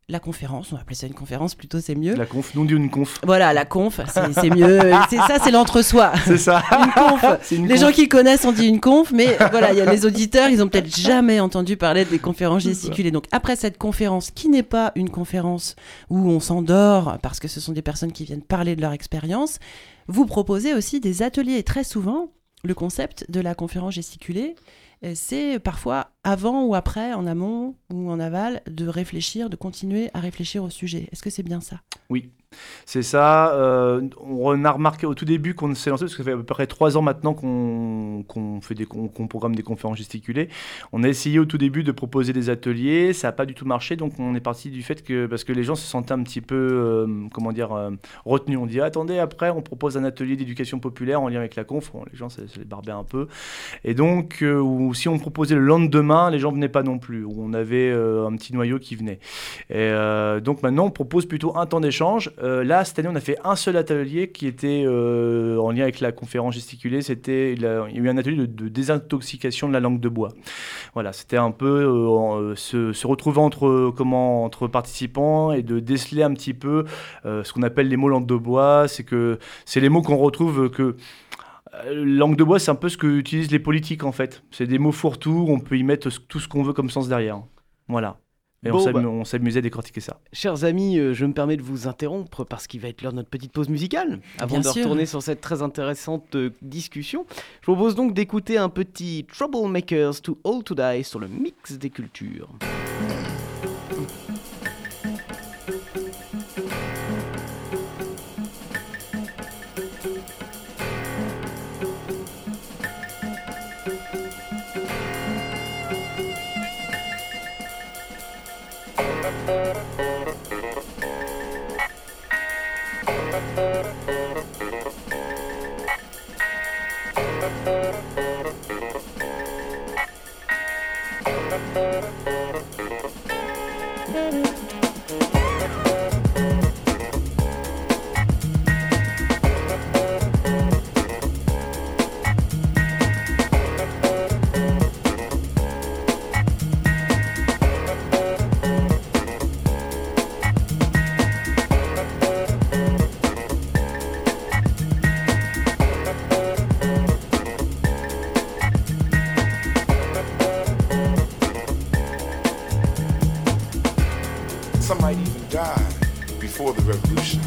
la conférence, on va appeler ça une conférence plutôt, c'est mieux. La conf, nous on dit une conf. Voilà, la conf, c'est, c'est mieux. C'est ça, c'est l'entre-soi. C'est ça. Une conf. C'est une les conf. gens qui connaissent, on dit une conf, mais voilà, il y a les auditeurs, ils ont peut-être jamais entendu parler des conférences gesticulées. Donc après cette conférence, qui n'est pas une conférence où on s'endort parce que ce sont des personnes qui viennent parler de leur expérience, vous proposez aussi des ateliers. Et très souvent, le concept de la conférence gesticulée, c'est parfois avant ou après, en amont ou en aval, de réfléchir, de continuer à réfléchir au sujet. Est-ce que c'est bien ça ? Oui, c'est ça. Euh, on a remarqué au tout début qu'on s'est lancé, parce que ça fait à peu près trois ans maintenant qu'on, qu'on, fait des, qu'on, qu'on programme des conférences gesticulées. On a essayé au tout début de proposer des ateliers, ça n'a pas du tout marché, donc on est parti du fait que, parce que les gens se sentaient un petit peu, euh, comment dire, euh, retenus. On dit, attendez, après on propose un atelier d'éducation populaire en lien avec la conf. Bon, les gens, ça, ça les barbait un peu. Et donc, euh, ou si on proposait le lendemain, les gens ne venaient pas non plus. On avait euh, un petit noyau qui venait. Et euh, donc maintenant, on propose plutôt un temps d'échange. Euh, là, cette année, on a fait un seul atelier qui était euh, en lien avec la conférence gesticulée. C'était, il, a, il y a eu un atelier de, de désintoxication de la langue de bois. Voilà, c'était un peu euh, se, se retrouver entre, comment, entre participants et de déceler un petit peu euh, ce qu'on appelle les mots langue de bois. C'est que c'est les mots qu'on retrouve que langue de bois, c'est un peu ce que utilisent les politiques en fait. C'est des mots fourre-tout, on peut y mettre tout ce qu'on veut comme sens derrière. Voilà. Et bon, on, s'am- bah, on s'amusait à décortiquer ça. Chers amis, euh, je me permets de vous interrompre parce qu'il va être l'heure de notre petite pause musicale avant Bien de sûr. retourner sur cette très intéressante euh, discussion. Je vous propose donc d'écouter un petit Troublemakers Too Old to Die sur le mix des cultures. Some might even die before the revolution.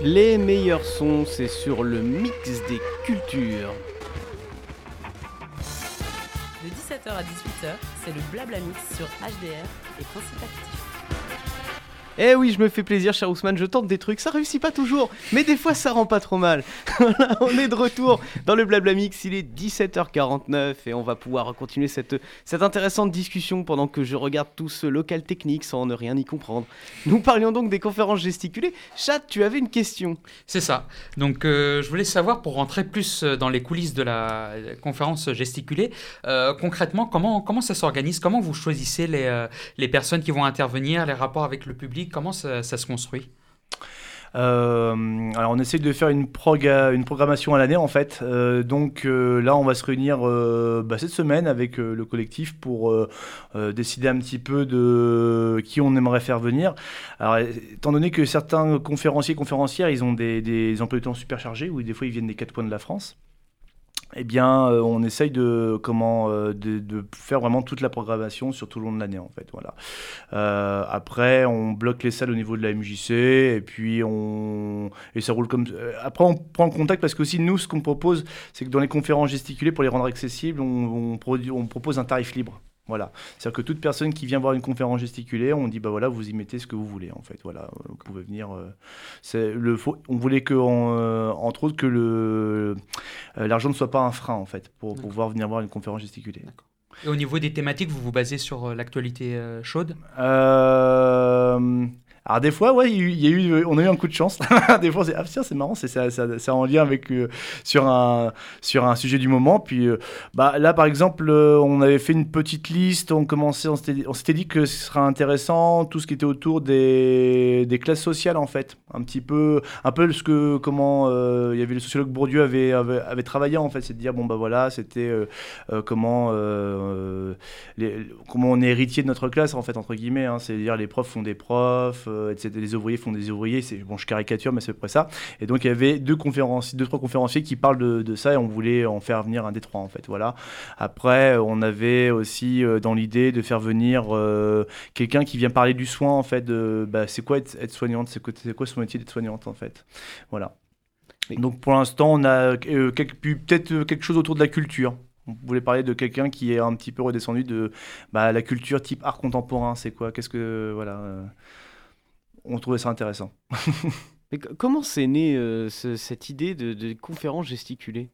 Les meilleurs sons, c'est sur le mix des cultures. De dix-sept heures à dix-huit heures, c'est le Blabla Mix sur H D R et Principe Actif. Eh oui, je me fais plaisir, cher Ousmane, je tente des trucs, ça réussit pas toujours, mais des fois ça rend pas trop mal. Voilà, on est de retour dans le Blabla Mix, il est dix-sept heures quarante-neuf et on va pouvoir continuer cette, cette intéressante discussion pendant que je regarde tout ce local technique sans ne rien y comprendre. Nous parlions donc des conférences gesticulées. Chat, tu avais une question. C'est ça. Donc euh, je voulais savoir, pour rentrer plus dans les coulisses de la conférence gesticulée, euh, concrètement, comment, comment ça s'organise? Comment vous choisissez les, euh, les personnes qui vont intervenir, les rapports avec le public? Comment ça, ça se construit? Euh, alors on essaie de faire une, proga- une programmation à l'année en fait, euh, donc euh, là on va se réunir euh, bah, cette semaine avec euh, le collectif pour euh, euh, décider un petit peu de qui on aimerait faire venir. Alors étant donné que certains conférenciers conférencières ils ont des, des emplois de temps super chargés, ou des fois ils viennent des quatre coins de la France, eh bien, euh, on essaye de, comment, euh, de, de faire vraiment toute la programmation sur tout le long de l'année, en fait. Voilà. Euh, après, on bloque les salles au niveau de la M J C, et puis on... Et ça roule comme... Après, on prend contact, parce que aussi, nous, ce qu'on propose, c'est que dans les conférences gesticulées, pour les rendre accessibles, on, on, produit, on propose un tarif libre. Voilà, c'est-à-dire que toute personne qui vient voir une conférence gesticulée, on dit bah voilà, vous y mettez ce que vous voulez en fait. Voilà, vous pouvez venir. Euh, c'est le faux, on voulait que, en, euh, entre autres, que le euh, l'argent ne soit pas un frein en fait pour, pour pouvoir venir voir une conférence gesticulée. D'accord. Et au niveau des thématiques, vous vous basez sur euh, l'actualité euh, chaude? euh... Alors des fois, ouais, il y a eu, on a eu un coup de chance. Des fois, c'est, ah, tiens, c'est marrant, c'est ça, ça, ça en lien avec euh, sur un sur un sujet du moment. Puis, euh, bah là, par exemple, euh, on avait fait une petite liste. On commençait, on s'était, on s'était dit que ce serait intéressant tout ce qui était autour des des classes sociales en fait, un petit peu, un peu ce que comment euh, il y avait le sociologue Bourdieu avait avait, avait travaillé en fait, c'est de dire bon bah voilà, c'était euh, euh, comment euh, les, comment on est héritier de notre classe en fait entre guillemets. Hein, c'est à dire les profs font des profs. Euh, les ouvriers font des ouvriers, c'est, bon je caricature mais c'est à peu près ça, et donc il y avait deux conférenciers, deux trois conférenciers qui parlent de, de ça, et on voulait en faire venir un des trois en fait, voilà. Après on avait aussi euh, dans l'idée de faire venir euh, quelqu'un qui vient parler du soin en fait, de, bah, c'est quoi être, être soignante, c'est quoi, c'est quoi son métier d'être soignante en fait, voilà. Donc pour l'instant on a euh, quelque, peut-être quelque chose autour de la culture. On voulait parler de quelqu'un qui est un petit peu redescendu de bah, la culture type art contemporain, c'est quoi, qu'est-ce que, voilà, euh, on trouvait ça intéressant. Mais c- comment c'est né euh, ce- cette idée de, de conférence gesticulée?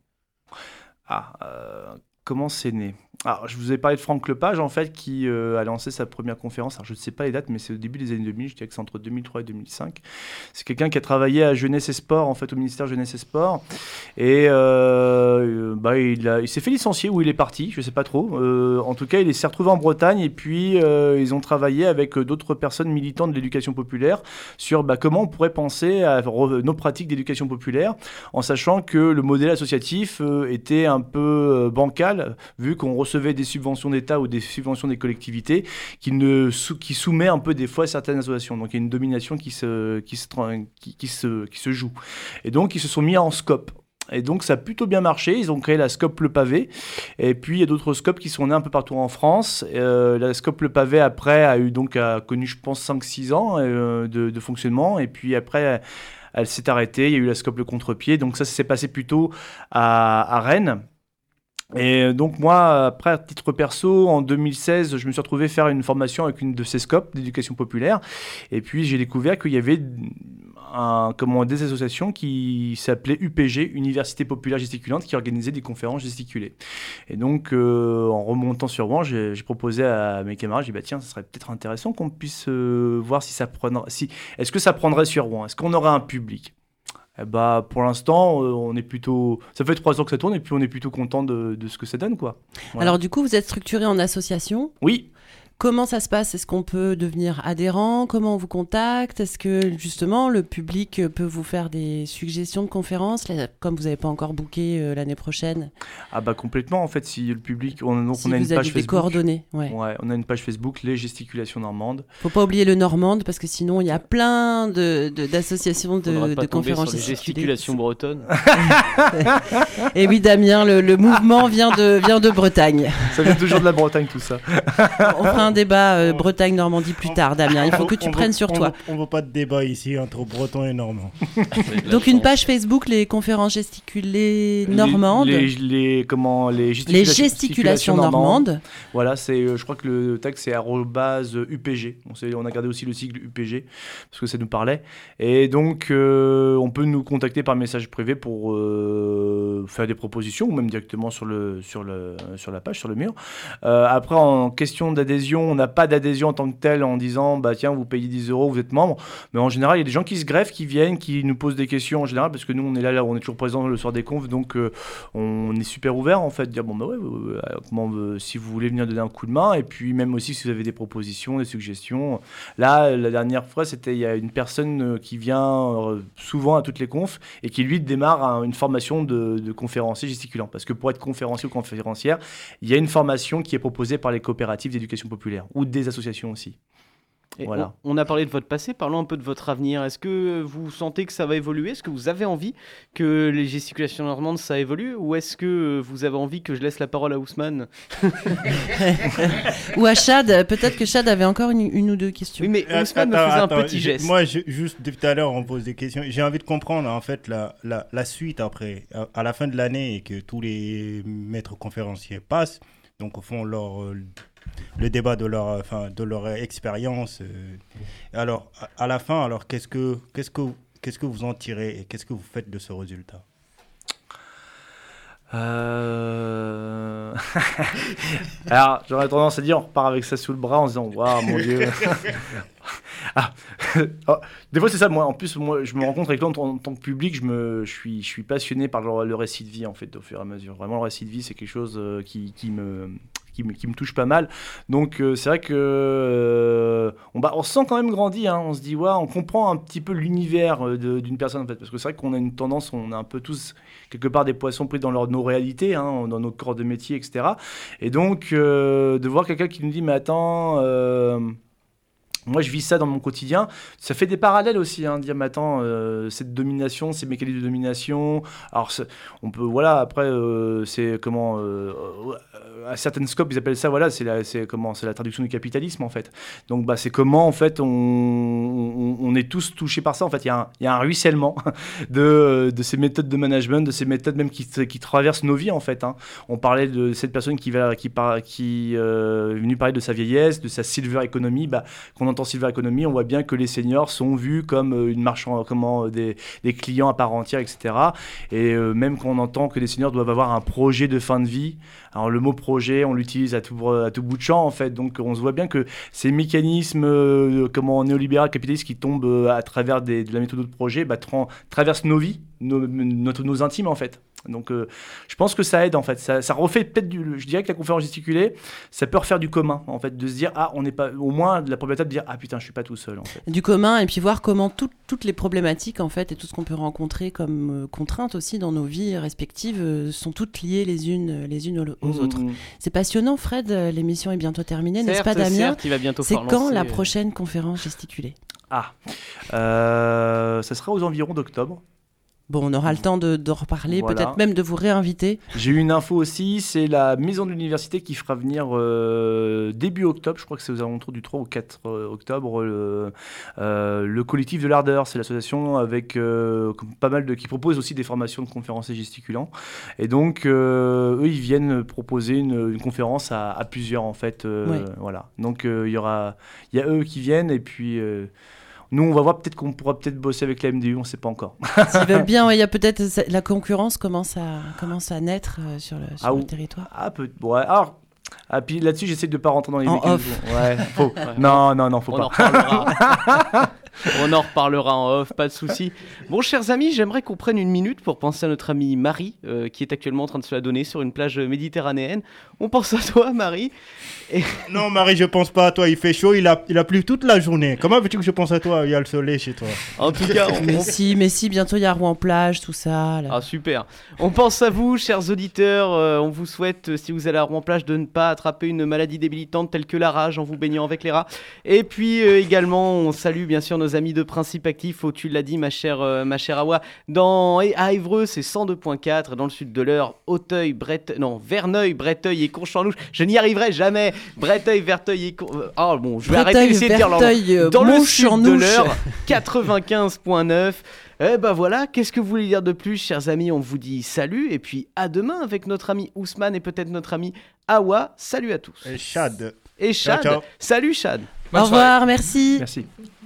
Ah, euh, comment c'est né? Alors, je vous ai parlé de Franck Lepage, en fait, qui euh, a lancé sa première conférence. Alors, je ne sais pas les dates, mais c'est au début des années deux mille. Je dirais que c'est entre deux mille trois et deux mille cinq. C'est quelqu'un qui a travaillé à Jeunesse et Sport, en fait, au ministère Jeunesse et Sport. Et euh, bah, il, a, il s'est fait licencier, ou il est parti, je ne sais pas trop. Euh, en tout cas, il s'est retrouvé en Bretagne, et puis euh, ils ont travaillé avec d'autres personnes militantes de l'éducation populaire sur bah, comment on pourrait penser à re- nos pratiques d'éducation populaire, en sachant que le modèle associatif euh, était un peu euh, bancal, vu qu'on recevait des subventions d'État ou des subventions des collectivités qui, ne, sou, qui soumet un peu des fois certaines associations. Donc il y a une domination qui se, qui se, qui, qui se, qui se joue. Et donc ils se sont mis en scope. Et donc ça a plutôt bien marché, ils ont créé la Scope Le Pavé, et puis il y a d'autres scopes qui sont nés un peu partout en France. Euh, la Scope Le Pavé après a eu donc a connu je pense cinq six ans euh, de, de fonctionnement, et puis après elle s'est arrêtée, il y a eu la Scope Le Contre-Pied, donc ça, ça s'est passé plutôt à, à Rennes. Et donc moi, après, à titre perso, en deux mille seize, je me suis retrouvé faire une formation avec une de ces scopes d'éducation populaire. Et puis j'ai découvert qu'il y avait un, comment, des associations qui s'appelaient U P G, Université Populaire Gesticulante, qui organisaient des conférences gesticulées. Et donc euh, en remontant sur Rouen, j'ai, j'ai proposé à mes camarades, j'ai dit bah, tiens, ce serait peut-être intéressant qu'on puisse euh, voir si ça prendra, si, est-ce que ça prendrait sur Rouen, est-ce qu'on aurait un public. Eh bah, pour l'instant, euh, on est plutôt. Ça fait trois ans que ça tourne, et puis on est plutôt content de, de ce que ça donne, quoi. Voilà. Alors, du coup, vous êtes structuré en association ? Oui. Comment ça se passe ? Est-ce qu'on peut devenir adhérent ? Comment on vous contacte ? Est-ce que justement le public peut vous faire des suggestions de conférences, là, comme vous n'avez pas encore booké euh, l'année prochaine ? Ah bah complètement en fait, si le public, on, donc si on a une vous page avez des Facebook. coordonnées, ouais. Ouais, on a une page Facebook, les gesticulations normandes. Faut pas oublier le normande parce que sinon il y a plein de, de d'associations de, Faudra pas de tomber conférences sur les gesticulées. gesticulations bretonnes. Et oui, Damien, le, le mouvement vient de, vient de Bretagne. Ça vient toujours de la Bretagne, tout ça. On fera un débat euh, Bretagne-Normandie plus tard, Damien. Il faut que tu on prennes veut, sur on toi. Veut, on ne veut pas de débat ici entre Bretons et Normands. Donc une page Facebook, les conférences gesticulées normandes. Les, les, les, comment, les gesticulations, les gesticulations normandes. normandes. Voilà, c'est, euh, je crois que le tag c'est arrobase U P G. On, sait, on a gardé aussi le sigle U P G parce que ça nous parlait. Et donc euh, on peut nous contacter par message privé pour euh, faire des propositions ou même directement sur, le, sur, le, sur la page, sur le mur. Euh, après, en question d'adhésion, on n'a pas d'adhésion en tant que telle en disant bah tiens, vous payez dix euros, vous êtes membre. Mais en général, il y a des gens qui se greffent, qui viennent, qui nous posent des questions en général parce que nous on est là, là on est toujours présent le soir des confs, donc euh, on est super ouvert en fait, dire bon bah ouais, ouais, ouais comment, euh, si vous voulez venir donner un coup de main, et puis même aussi si vous avez des propositions, des suggestions. Là, la dernière fois, c'était il y a une personne qui vient euh, souvent à toutes les confs et qui lui démarre un, une formation de, de conférencier gesticulant, parce que pour être conférencier ou conférencière, il y a une formation qui est proposée par les coopératives d'éducation populaire ou des associations aussi. Et voilà. on, on a parlé de votre passé, parlons un peu de votre avenir. Est-ce que vous sentez que ça va évoluer ? Est-ce que vous avez envie que les gesticulations normandes, ça évolue ? Ou est-ce que vous avez envie que je laisse la parole à Ousmane ? Ou à Chad ? Peut-être que Chad avait encore une, une ou deux questions. Oui, mais Ousmane attends, me faisait attends, un petit geste. Moi, je, juste depuis tout à l'heure, on pose des questions. J'ai envie de comprendre en fait la, la, la suite après, à, à la fin de l'année, et que tous les maîtres conférenciers passent, donc font leur... Euh, le débat de leur, enfin, de leur expérience. Euh. Alors, à, à la fin, alors, qu'est-ce que, qu'est-ce, que, qu'est-ce que vous en tirez et qu'est-ce que vous faites de ce résultat ? Euh... Alors, j'aurais tendance à dire, on repart avec ça sous le bras en se disant, waouh, mon Dieu. Ah. Oh, des fois, c'est ça. Moi, en plus, moi, je me rends compte avec toi, en, en tant que public, je, me, je, suis, je suis passionné par le, le récit de vie, en fait, au fur et à mesure. Vraiment, le récit de vie, c'est quelque chose euh, qui, qui me... Qui me, qui me touche pas mal. Donc euh, c'est vrai que euh, on, bah, on se sent quand même grandi, hein. On se dit ouais, on comprend un petit peu l'univers euh, de, d'une personne en fait, parce que c'est vrai qu'on a une tendance, on a un peu tous quelque part des poissons pris dans leur, nos réalités, hein, dans nos corps de métier, et cetera. Et donc euh, de voir quelqu'un qui nous dit mais attends, euh, moi je vis ça dans mon quotidien, ça fait des parallèles aussi, hein, dire mais attends, euh, cette domination, ces mécanismes de domination, alors on peut, voilà, après euh, c'est comment, euh, à certaines scopes ils appellent ça, voilà, c'est la, c'est comment, c'est la traduction du capitalisme en fait, donc bah c'est comment en fait on, on, on est tous touchés par ça, en fait il y a un, il y a un ruissellement de, de ces méthodes de management, de ces méthodes même qui, qui traversent nos vies en fait, hein. On parlait de cette personne qui, va, qui, par, qui euh, est venue parler de sa vieillesse, de sa silver economy, bah, qu'on entend silver economy, on voit bien que les seniors sont vus comme une marchand, comment, des, des clients à part entière, et cetera. Et euh, même quand on entend que les seniors doivent avoir un projet de fin de vie, alors le mot projet, on l'utilise à tout, à tout bout de champ en fait, donc on se voit bien que ces mécanismes euh, comment, néolibéral capitalistes qui tombent euh, à travers des, de la méthode de projet bah, tra- traversent nos vies, nos, notre, nos intimes en fait. Donc euh, je pense que ça aide en fait, ça, ça refait peut-être du, je dirais que la conférence gesticulée, ça peut refaire du commun en fait, de se dire ah on n'est pas, au moins de la première étape de dire ah putain je suis pas tout seul en fait. Du commun et puis voir comment tout, toutes les problématiques en fait et tout ce qu'on peut rencontrer comme euh, contraintes aussi dans nos vies respectives euh, sont toutes liées les unes les unes aux, aux mmh, autres. Mmh. C'est passionnant Fred, l'émission est bientôt terminée, certes, n'est-ce pas Damien ? Certes, il va bientôt C'est quand lancer... la prochaine conférence gesticulée ? Ah, euh, ça sera aux environs d'octobre. Bon, on aura le temps de, de reparler, voilà. Peut-être même de vous réinviter. J'ai eu une info aussi, c'est la maison de l'université qui fera venir euh, début octobre, je crois que c'est aux alentours du trois ou quatre octobre, le, euh, le collectif de l'Ardeur, c'est l'association avec euh, pas mal de, qui propose aussi des formations de conférenciers gesticulants. Et donc, euh, eux, ils viennent proposer une, une conférence à, à plusieurs, en fait. Euh, ouais. Voilà. Donc, il euh, y aura, il y a eux qui viennent et puis... Euh, nous, on va voir, peut-être qu'on pourra peut-être bosser avec la M D U, on ne sait pas encore. S'ils veulent bien, il ouais, y a peut-être la concurrence commence à, commence à naître euh, sur, le, sur ah, le territoire. Ah, peut, ouais. Alors, ah, puis là-dessus, j'essaie de ne pas rentrer dans les en off. Ouais, faut. Ouais, non, non, non, faut on pas. En reparlera. On en reparlera en off, pas de souci. Bon, chers amis, j'aimerais qu'on prenne une minute pour penser à notre amie Marie, euh, qui est actuellement en train de se la donner sur une plage méditerranéenne. On pense à toi, Marie. Et... Non, Marie, je pense pas à toi. Il fait chaud, il a, il a plu toute la journée. Comment veux-tu que je pense à toi ? Il y a le soleil chez toi. En tout cas, on... mais si, mais si, bientôt il y a Rouen-Plage, tout ça. Là. Ah, super. On pense à vous, chers auditeurs. Euh, on vous souhaite, si vous allez à Rouen-Plage, de ne pas attraper une maladie débilitante telle que la rage en vous baignant avec les rats. Et puis euh, également, on salue bien sûr nos nos amis de Principe Actif. Oh, tu l'as dit, ma chère, euh, ma chère Awa. Dans, à Évreux, c'est cent deux virgule quatre. Dans le sud de l'Eure, Auteuil, Brette, non, Verneuil, Breteuil et Conchamlouche. Je n'y arriverai jamais. Breteuil, Verteuil et Con... Oh, bon, je vais Breteuil, arrêter d'essayer de dire leur Verteuil, nom. Dans le sud de Monchanouche. l'Eure, quatre-vingt-quinze virgule neuf. Eh ben voilà, qu'est-ce que vous voulez dire de plus, chers amis? On vous dit salut et puis à demain avec notre ami Ousmane et peut-être notre ami Awa. Salut à tous. Et Chad. Et Chad. Ciao, ciao. Salut Chad. Au revoir, merci. Merci.